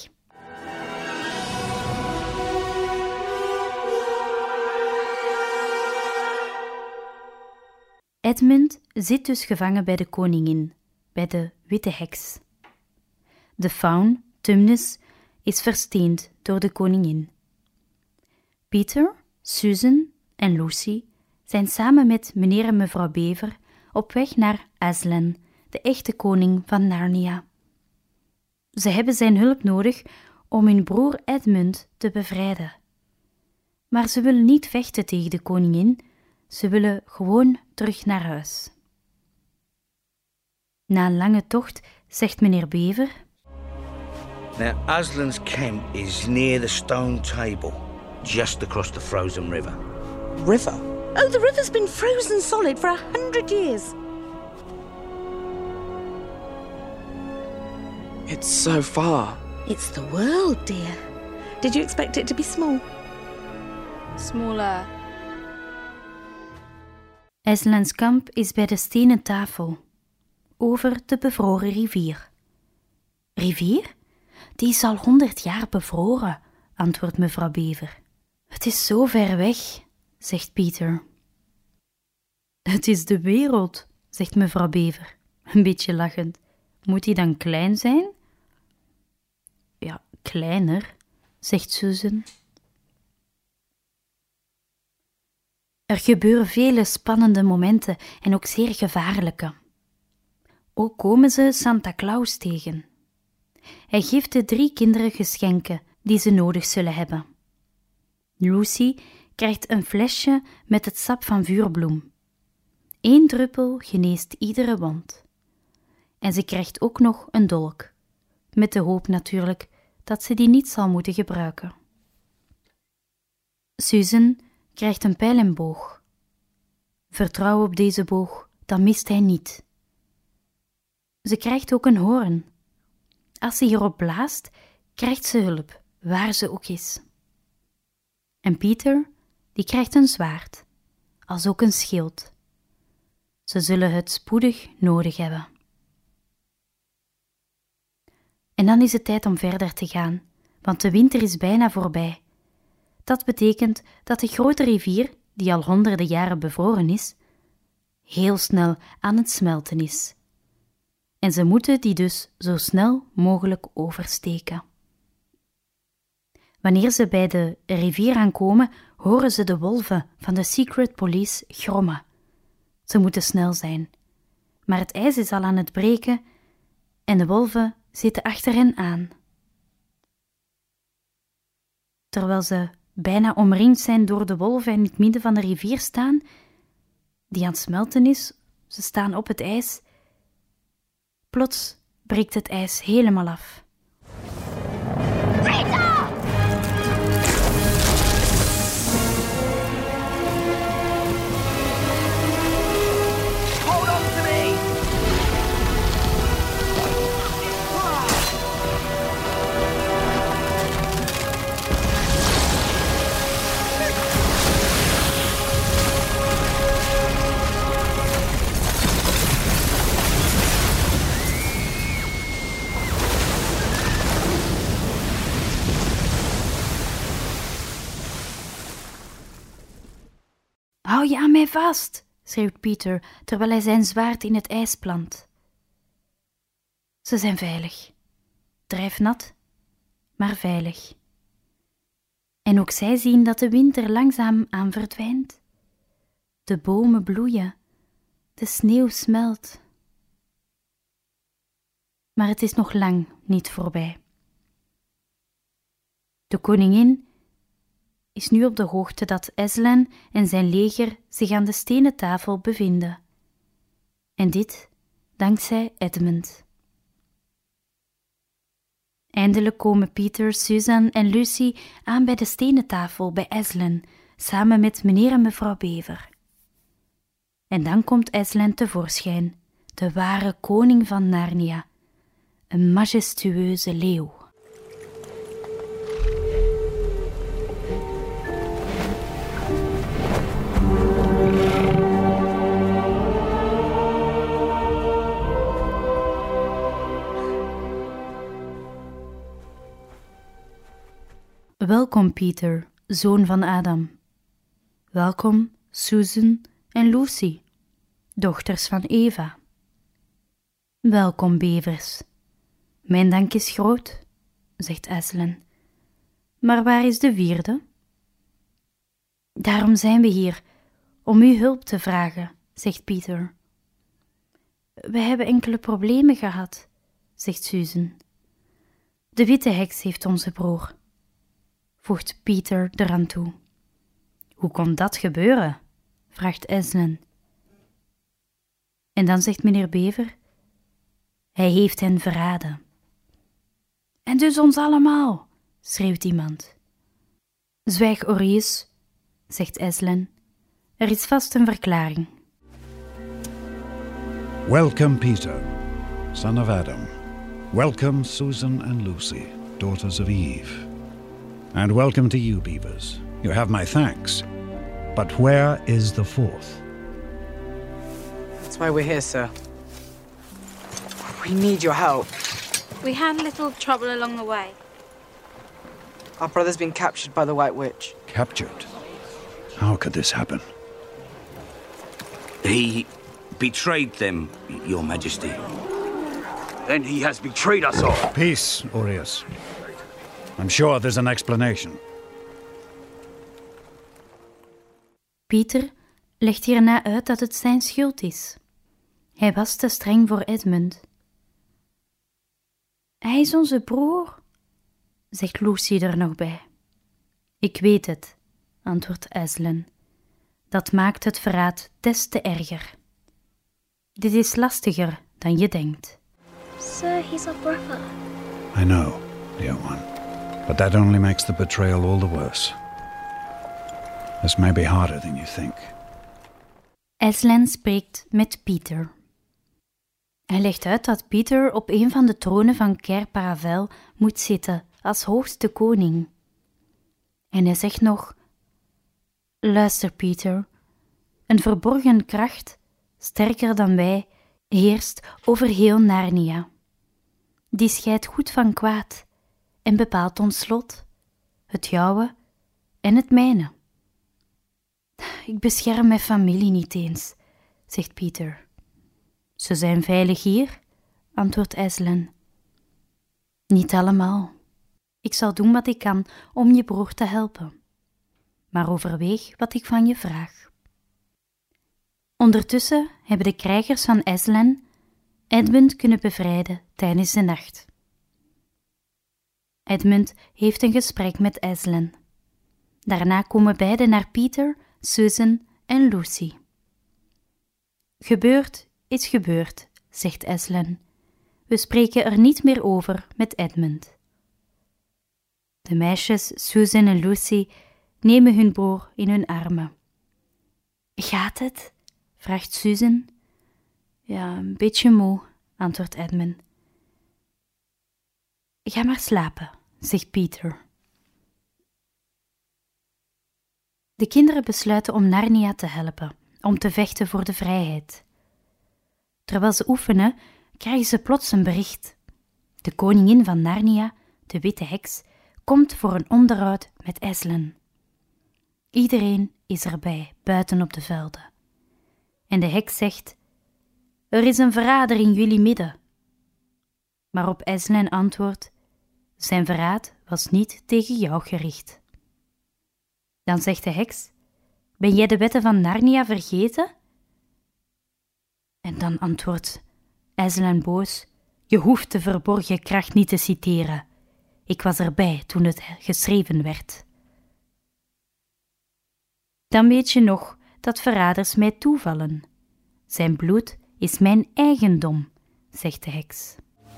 Edmund zit dus gevangen bij de koningin, bij de witte heks. De faun, Tumnus, is versteend door de koningin. Peter, Susan en Lucy zijn samen met meneer en mevrouw Bever op weg naar Aslan, de echte koning van Narnia. Ze hebben zijn hulp nodig om hun broer Edmund te bevrijden. Maar ze willen niet vechten tegen de koningin, ze willen gewoon terug naar huis. Na een lange tocht zegt meneer Bever: Now, Aslan's camp is near the stone table, just across the frozen river. River? Oh, the river's been frozen solid for 100 years. It's so far. It's the world, dear. Did you expect it to be small? Smaller. Aslans kamp is bij de stenen tafel, over de bevroren rivier. Rivier? Die is al 100 jaar bevroren, antwoordt mevrouw Bever. Het is zo ver weg, zegt Peter. Het is de wereld, zegt mevrouw Bever, een beetje lachend. Moet die dan klein zijn? Ja, kleiner, zegt Susan. Er gebeuren vele spannende momenten en ook zeer gevaarlijke. Ook komen ze Santa Claus tegen. Hij geeft de 3 kinderen geschenken die ze nodig zullen hebben. Lucy krijgt een flesje met het sap van vuurbloem. 1 druppel geneest iedere wond. En ze krijgt ook nog een dolk, met de hoop natuurlijk dat ze die niet zal moeten gebruiken. Susan krijgt een pijl en boog. Vertrouw op deze boog, dan mist hij niet. Ze krijgt ook een hoorn. Als ze hierop blaast, krijgt ze hulp, waar ze ook is. En Peter, die krijgt een zwaard, als ook een schild. Ze zullen het spoedig nodig hebben. En dan is het tijd om verder te gaan, want de winter is bijna voorbij. Dat betekent dat de grote rivier, die al honderden jaren bevroren is, heel snel aan het smelten is. En ze moeten die dus zo snel mogelijk oversteken. Wanneer ze bij de rivier aankomen, horen ze de wolven van de Secret Police grommen. Ze moeten snel zijn, maar het ijs is al aan het breken en de wolven zitten achter hen aan. Terwijl ze bijna omringd zijn door de wolven en in het midden van de rivier staan, die aan het smelten is, ze staan op het ijs. Plots breekt het ijs helemaal af. Hold on to me! Hou je aan mij vast, schreeuwt Peter, terwijl hij zijn zwaard in het ijs plant. Ze zijn veilig. Drijfnat, maar veilig. En ook zij zien dat de winter langzaam aan verdwijnt. De bomen bloeien, de sneeuw smelt. Maar het is nog lang niet voorbij. De koningin is nu op de hoogte dat Aslan en zijn leger zich aan de stenen tafel bevinden. En dit dankzij Edmund. Eindelijk komen Peter, Susan en Lucy aan bij de stenen tafel bij Aslan, samen met meneer en mevrouw Bever. En dan komt Aslan tevoorschijn, de ware koning van Narnia, een majestueuze leeuw. Welkom, Peter, zoon van Adam. Welkom, Susan en Lucy, dochters van Eva. Welkom, bevers. Mijn dank is groot, zegt Aslan. Maar waar is de vierde? Daarom zijn we hier, om uw hulp te vragen, zegt Peter. We hebben enkele problemen gehad, zegt Susan. De witte heks heeft onze broer, voegt Peter eraan toe. Hoe kon dat gebeuren? Vraagt Aslan. En dan zegt meneer Bever, hij heeft hen verraden. En dus ons allemaal, schreeuwt iemand. Zwijg, Orius, zegt Aslan. Er is vast een verklaring. Welcome, Peter, son of Adam. Welcome, Susan and Lucy, daughters of Eve. And welcome to you, beavers. You have my thanks. But where is the fourth? That's why we're here, sir. We need your help. We had a little trouble along the way. Our brother's been captured by the White Witch. Captured? How could this happen? He betrayed them, Your Majesty. Then he has betrayed us all. Peace, Orius. I'm sure there's an explanation. Peter legt hierna uit dat het zijn schuld is. Hij was te streng voor Edmund. Hij is onze broer, zegt Lucy er nog bij. Ik weet het, antwoordt Aslan. Dat maakt het verraad des te erger. Dit is lastiger dan je denkt. Sir, he's our brother. I know, dear one. But that only makes the betrayal all the worse. This may be harder than you think. Aslan spreekt met Peter. Hij legt uit dat Peter op een van de tronen van Cair Paravel moet zitten als hoogste koning. En hij zegt nog: luister, Peter, een verborgen kracht, sterker dan wij, heerst over heel Narnia. Die scheidt goed van kwaad en bepaalt ons lot, het jouwe en het mijne. Ik bescherm mijn familie niet eens, zegt Peter. Ze zijn veilig hier, antwoordt Aslan. Niet allemaal. Ik zal doen wat ik kan om je broer te helpen. Maar overweeg wat ik van je vraag. Ondertussen hebben de krijgers van Aslan Edmund kunnen bevrijden tijdens de nacht. Edmund heeft een gesprek met Aslan. Daarna komen beiden naar Peter, Susan en Lucy. Gebeurd is gebeurd, zegt Aslan. We spreken er niet meer over met Edmund. De meisjes Susan en Lucy nemen hun broer in hun armen. Gaat het? Vraagt Susan. Ja, een beetje moe, antwoordt Edmund. Ga maar slapen, zegt Peter. De kinderen besluiten om Narnia te helpen, om te vechten voor de vrijheid. Terwijl ze oefenen, krijgen ze plots een bericht. De koningin van Narnia, de witte heks, komt voor een onderhoud met Aslan. Iedereen is erbij, buiten op de velden. En de heks zegt: er is een verrader in jullie midden. Maar op Aslan antwoordt: zijn verraad was niet tegen jou gericht. Dan zegt de heks: ben jij de wetten van Narnia vergeten? En dan antwoordt Aslan boos: je hoeft de verborgen kracht niet te citeren. Ik was erbij toen het geschreven werd. Dan weet je nog dat verraders mij toevallen. Zijn bloed is mijn eigendom, zegt de heks.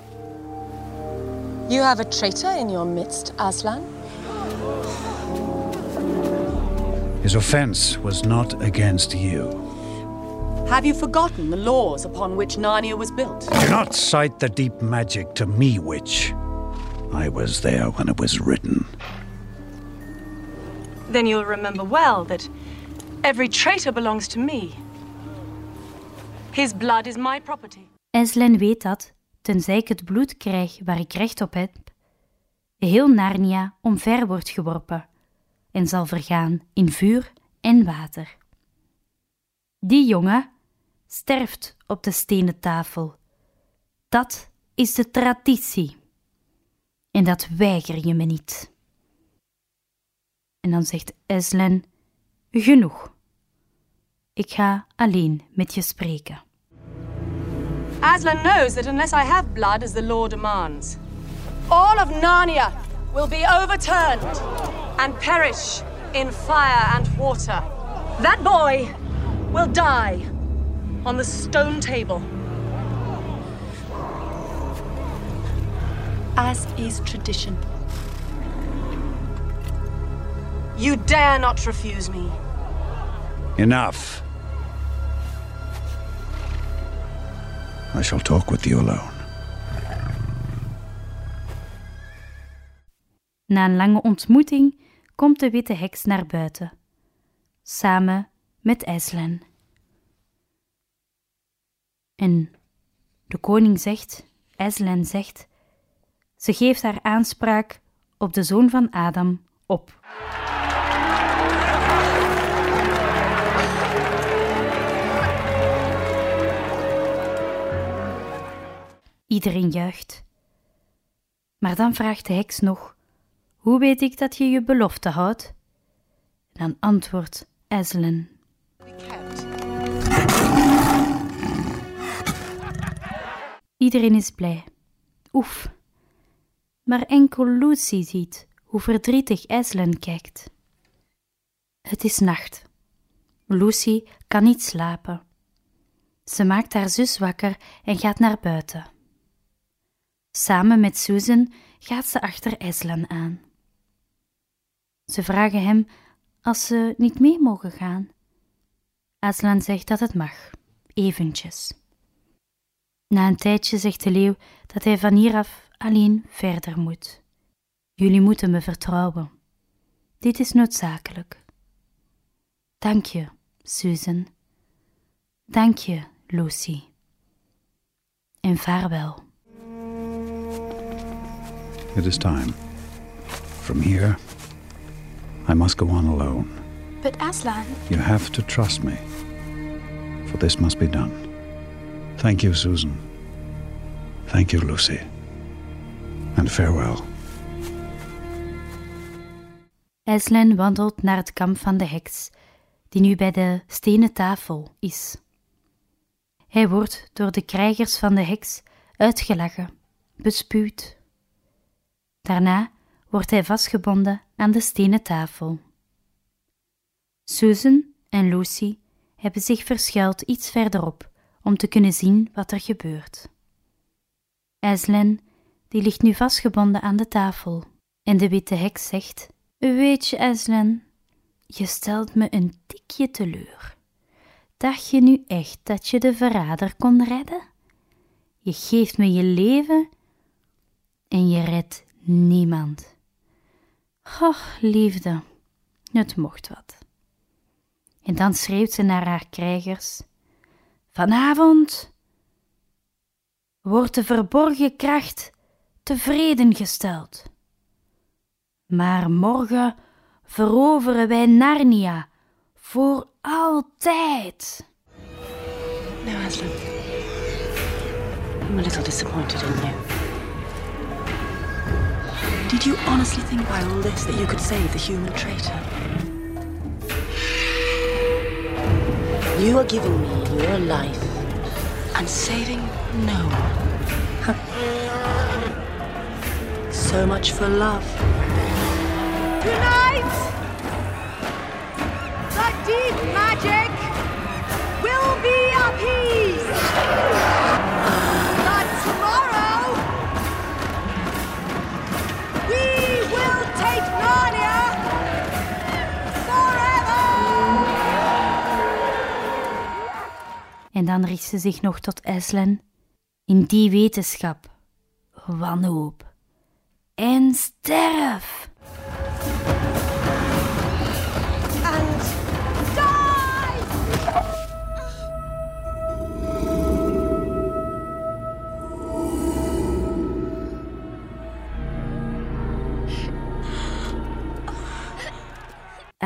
You have a traitor in your midst, Aslan. His offense was not against you. Have you forgotten the laws upon which Narnia was built? Do not cite the deep magic to me, witch. I was there when it was written. Then you'll remember well that every traitor belongs to me. His blood is my property. Aslan weet dat, tenzij ik het bloed krijg waar ik recht op heb, Heel Narnia omver wordt geworpen en zal vergaan in vuur en water. Die jongen sterft op de stenen tafel. Dat is de traditie. En dat weiger je me niet. En dan zegt Aslan, genoeg. Ik ga alleen met je spreken. Aslan knows that unless I have blood as the law demands, all of Narnia will be overturned and perish in fire and water. That boy will die on the stone table. As is tradition. You dare not refuse me. Enough. I shall talk with you alone. Na een lange ontmoeting komt de witte heks naar buiten, samen met Aslan. En de koning zegt, Aslan zegt, ze geeft haar aanspraak op de zoon van Adam op. Iedereen juicht. Maar dan vraagt de heks nog, hoe weet ik dat je je belofte houdt? En dan antwoordt Aslan. Iedereen is blij. Oef. Maar enkel Lucy ziet hoe verdrietig Aslan kijkt. Het is nacht. Lucy kan niet slapen. Ze maakt haar zus wakker en gaat naar buiten. Samen met Susan gaat ze achter Aslan aan. Ze vragen hem als ze niet mee mogen gaan. Aslan zegt dat het mag, eventjes. Na een tijdje zegt de leeuw dat hij van hieraf alleen verder moet. Jullie moeten me vertrouwen. Dit is noodzakelijk. Dank je, Susan. Dank je, Lucy. En vaarwel. It is time. From here, I must go on alone. But Aslan... You have to trust me, for this must be done. Thank you, Susan. Thank you, Lucy. And farewell. Aslan wandelt naar het kamp van de heks, die nu bij de stenen tafel is. Hij wordt door de krijgers van de heks uitgelachen, bespuwd. Daarna wordt hij vastgebonden aan de stenen tafel. Susan en Lucy hebben zich verschuild iets verderop om te kunnen zien wat er gebeurt. Aslan, die ligt nu vastgebonden aan de tafel en de witte heks zegt: Weet je, Aslan, je stelt me een tikje teleur. Dacht je nu echt dat je de verrader kon redden? Je geeft me je leven en je redt niemand. Och, liefde, het mocht wat. En dan schreeuwt ze naar haar krijgers: Vanavond wordt de verborgen kracht tevreden gesteld. Maar morgen veroveren wij Narnia voor altijd. No, Aslan. I'm a little disappointed in you. Did you honestly think by all this that you could save the human traitor? You are giving me your life and saving no one. So much for love. Tonight, the deep magic will be appeased. But tomorrow, we will take Narnia forever. En dan richt ze zich nog tot Aslan. In die wetenschap, wanhoop en sterf.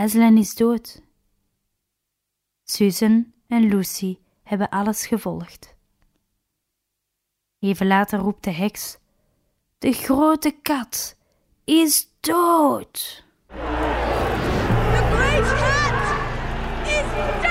Aslan is dood. Susan en Lucy hebben alles gevolgd. Even later roept de heks: de grote kat is dood. The great cat is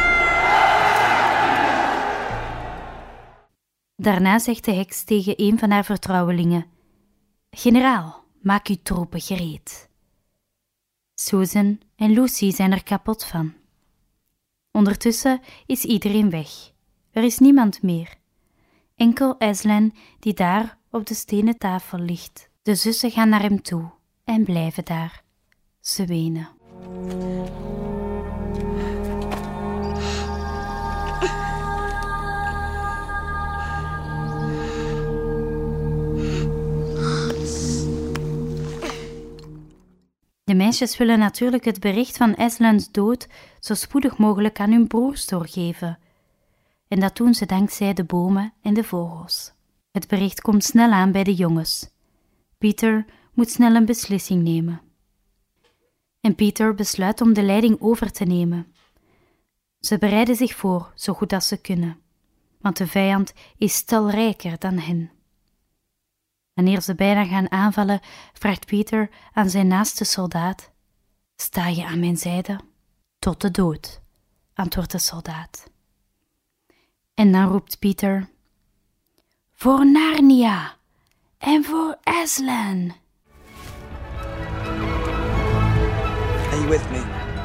Daarna zegt de heks tegen een van haar vertrouwelingen: generaal, maak uw troepen gereed. Susan en Lucy zijn er kapot van. Ondertussen is iedereen weg. Er is niemand meer. Enkel Aslan die daar op de stenen tafel ligt. De zussen gaan naar hem toe en blijven daar. Ze wenen. De meisjes willen natuurlijk het bericht van Aslans dood zo spoedig mogelijk aan hun broers doorgeven. En dat doen ze dankzij de bomen en de vogels. Het bericht komt snel aan bij de jongens. Peter moet snel een beslissing nemen. En Peter besluit om de leiding over te nemen. Ze bereiden zich voor zo goed als ze kunnen, want de vijand is talrijker dan hen. Wanneer ze bijna gaan aanvallen, vraagt Peter aan zijn naaste soldaat: sta je aan mijn zijde? Tot de dood, antwoordt de soldaat. En dan roept Peter: voor Narnia en voor Aslan. Are you with me?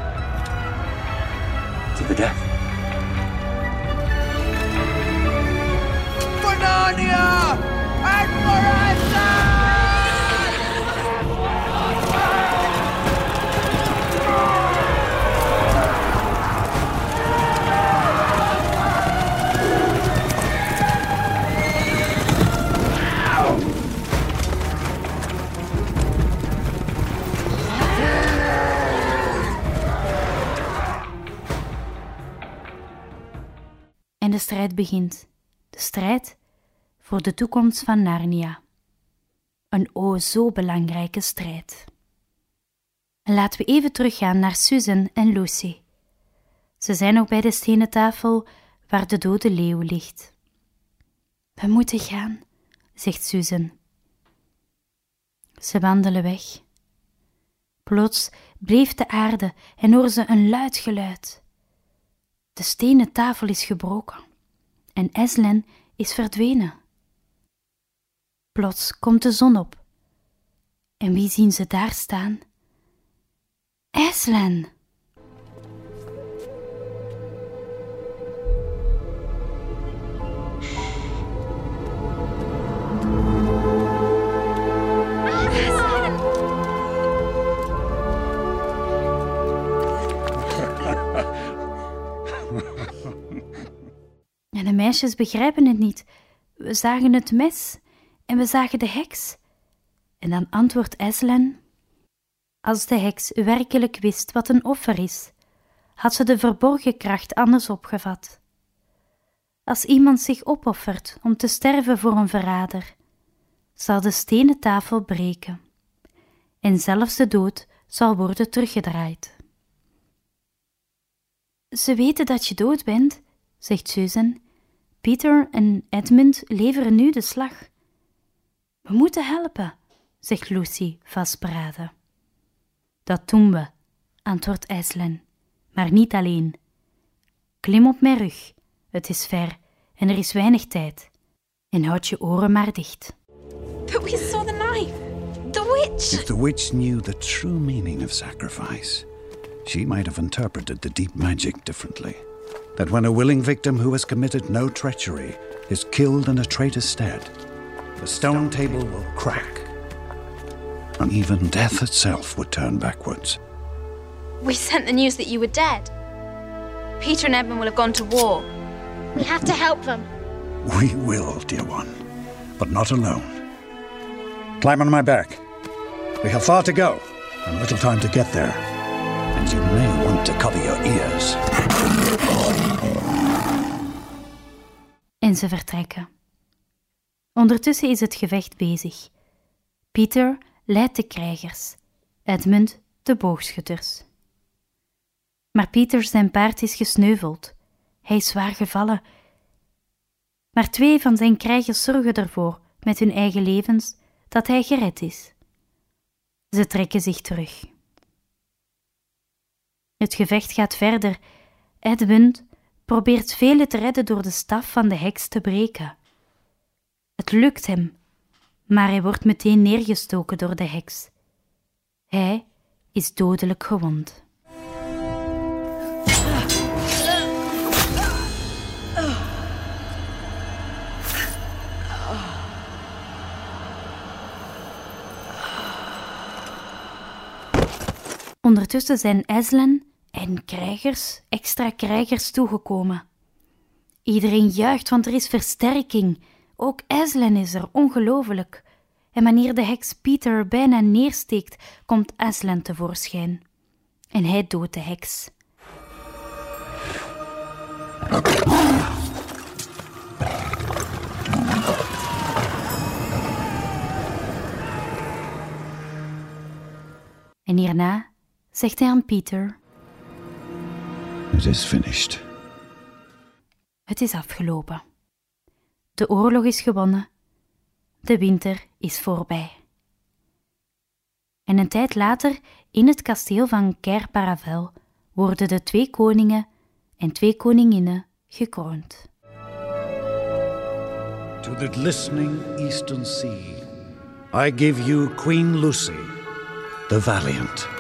To the death. for Narnia and for Aslan! En de strijd begint. De strijd voor de toekomst van Narnia. Een o zo belangrijke strijd. En laten we even teruggaan naar Susan en Lucy. Ze zijn nog bij de stenen tafel waar de dode leeuw ligt. We moeten gaan, zegt Susan. Ze wandelen weg. Plots beeft de aarde en horen ze een luid geluid. De stenen tafel is gebroken en Aslan is verdwenen. Plots komt de zon op. En wie zien ze daar staan? Aslan! En de meisjes begrijpen het niet. We zagen het mes en we zagen de heks. En dan antwoordt Aslan: als de heks werkelijk wist wat een offer is, had ze de verborgen kracht anders opgevat. Als iemand zich opoffert om te sterven voor een verrader, zal de stenen tafel breken en zelfs de dood zal worden teruggedraaid. Ze weten dat je dood bent, zegt Susan. Peter en Edmund leveren nu de slag. We moeten helpen, zegt Lucy vastberaden. Dat doen we, antwoordt Aslan, maar niet alleen. Klim op mijn rug, het is ver en er is weinig tijd. En houd je oren maar dicht. But we saw the knife. The witch! If the witch knew the true meaning of sacrifice, she might have interpreted the deep magic differently. That when a willing victim who has committed no treachery is killed in a traitor's stead, the stone table will crack, and even death itself would turn backwards. We sent the news that you were dead. Peter and Edmund will have gone to war. We have to help them. We will, dear one, but not alone. Climb on my back. We have far to go, and little time to get there, and you may want to cover your ears. En ze vertrekken. Ondertussen is het gevecht bezig. Peter leidt de krijgers, Edmund de boogschutters. Maar Peter zijn paard is gesneuveld. Hij is zwaar gevallen. Maar 2 van zijn krijgers zorgen ervoor, met hun eigen levens, dat hij gered is. Ze trekken zich terug. Het gevecht gaat verder. Edmund probeert velen te redden door de staf van de heks te breken. Het lukt hem, maar hij wordt meteen neergestoken door de heks. Hij is dodelijk gewond. Ondertussen zijn Aslan en extra krijgers toegekomen. Iedereen juicht, want er is versterking. Ook Aslan is er, ongelooflijk. En wanneer de heks Peter bijna neersteekt, komt Aslan tevoorschijn. En hij doodt de heks. En hierna zegt hij aan Peter: It is finished. Het is afgelopen. De oorlog is gewonnen. De winter is voorbij. En een tijd later, in het kasteel van Cair Paravel, worden de 2 koningen en 2 koninginnen gekroond. To the glistening eastern sea, I give you Queen Lucy, the valiant.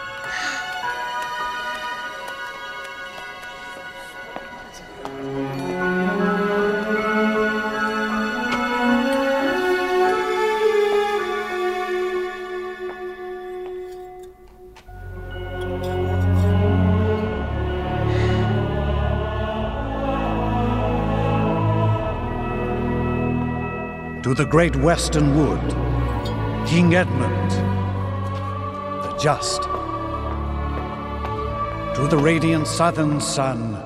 To the great western wood, King Edmund, the just. To the radiant southern sun,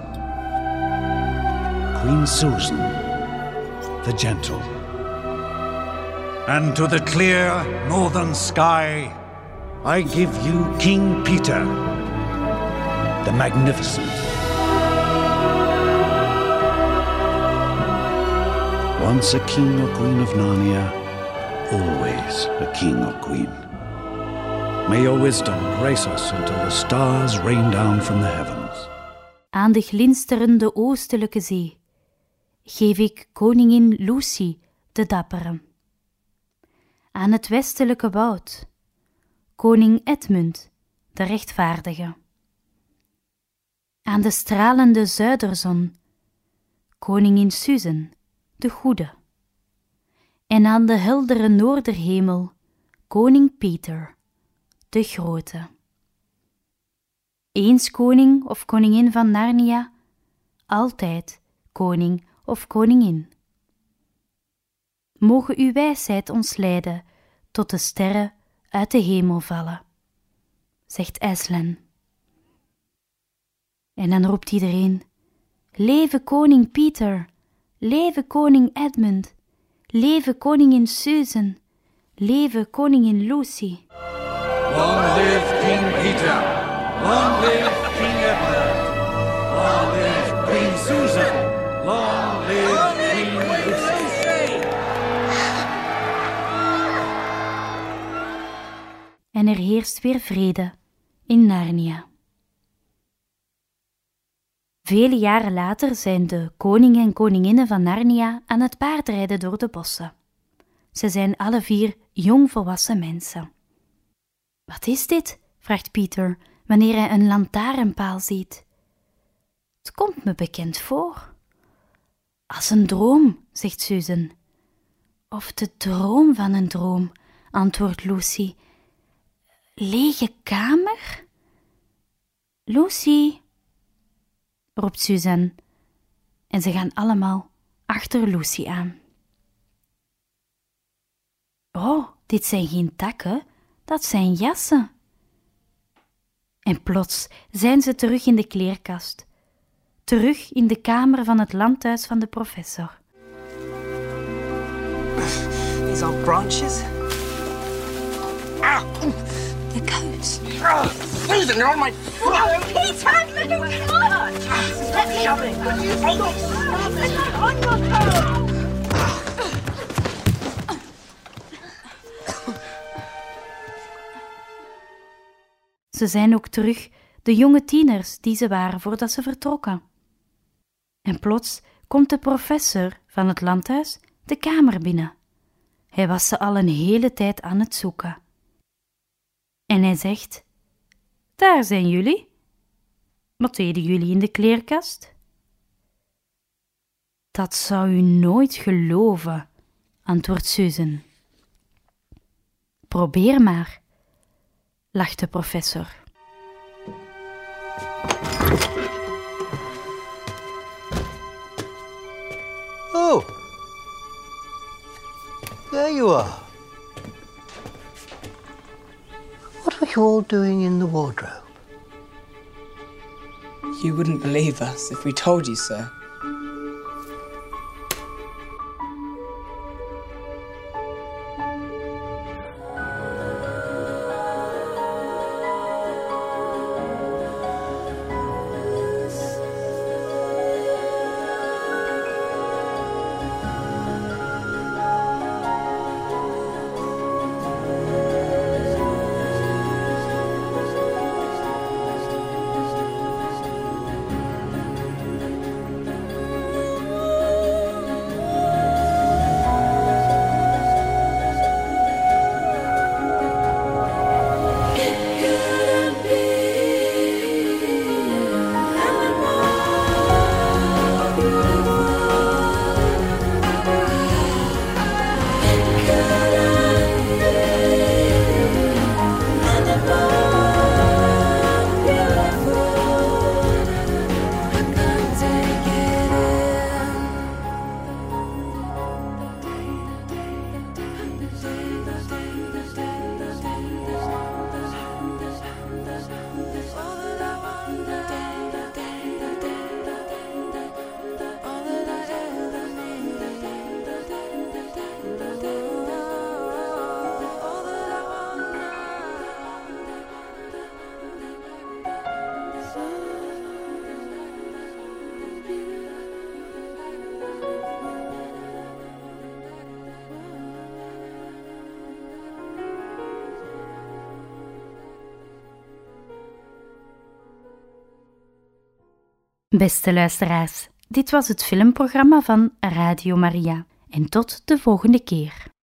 Queen Susan, the gentle. And to the clear northern sky, I give you King Peter, the magnificent. Once a king or queen of Narnia, always a king or queen. May your wisdom grace us until the stars rain down from the heavens. Aan de glinsterende oostelijke zee geef ik koningin Lucy de dappere. Aan het westelijke woud, koning Edmund de rechtvaardige. Aan de stralende zuiderzon, koningin Susan de goede. En aan de heldere noorderhemel, koning Peter, de grote. Eens koning of koningin van Narnia, altijd koning of koningin. Mogen uw wijsheid ons leiden tot de sterren uit de hemel vallen, zegt Aslan. En dan roept iedereen: Leve koning Peter! Leve koning Edmund, leve koningin Susan, leve koningin Lucy. Long live King Peter, long live King Edmund, long live Queen Susan, long live Queen Lucy. En er heerst weer vrede in Narnia. Vele jaren later zijn de koningen en koninginnen van Narnia aan het paardrijden door de bossen. Ze zijn alle 4 jongvolwassen mensen. Wat is dit? Vraagt Peter wanneer hij een lantaarnpaal ziet. Het komt me bekend voor. Als een droom, zegt Susan. Of de droom van een droom, antwoordt Lucy. Lege kamer? Lucy, roept Susan, en ze gaan allemaal achter Lucy aan. Oh, dit zijn geen takken, dat zijn jassen. En plots zijn ze terug in de kleerkast, terug in de kamer van het landhuis van de professor. These are branches. Ah! The coat. Susan, you're on my foot! Peter, you can't! Let me have it. On your toe! Ze zijn ook terug de jonge tieners die ze waren voordat ze vertrokken. En plots komt de professor van het landhuis de kamer binnen. Hij was ze al een hele tijd aan het zoeken. En hij zegt: daar zijn jullie. Wat deden jullie in de kleerkast? Dat zou u nooit geloven, antwoordt Susan. Probeer maar, lacht de professor. Oh, there you are. What were you all doing in the wardrobe? You wouldn't believe us if we told you, sir. Beste luisteraars, dit was het filmprogramma van Radio Maria. En tot de volgende keer.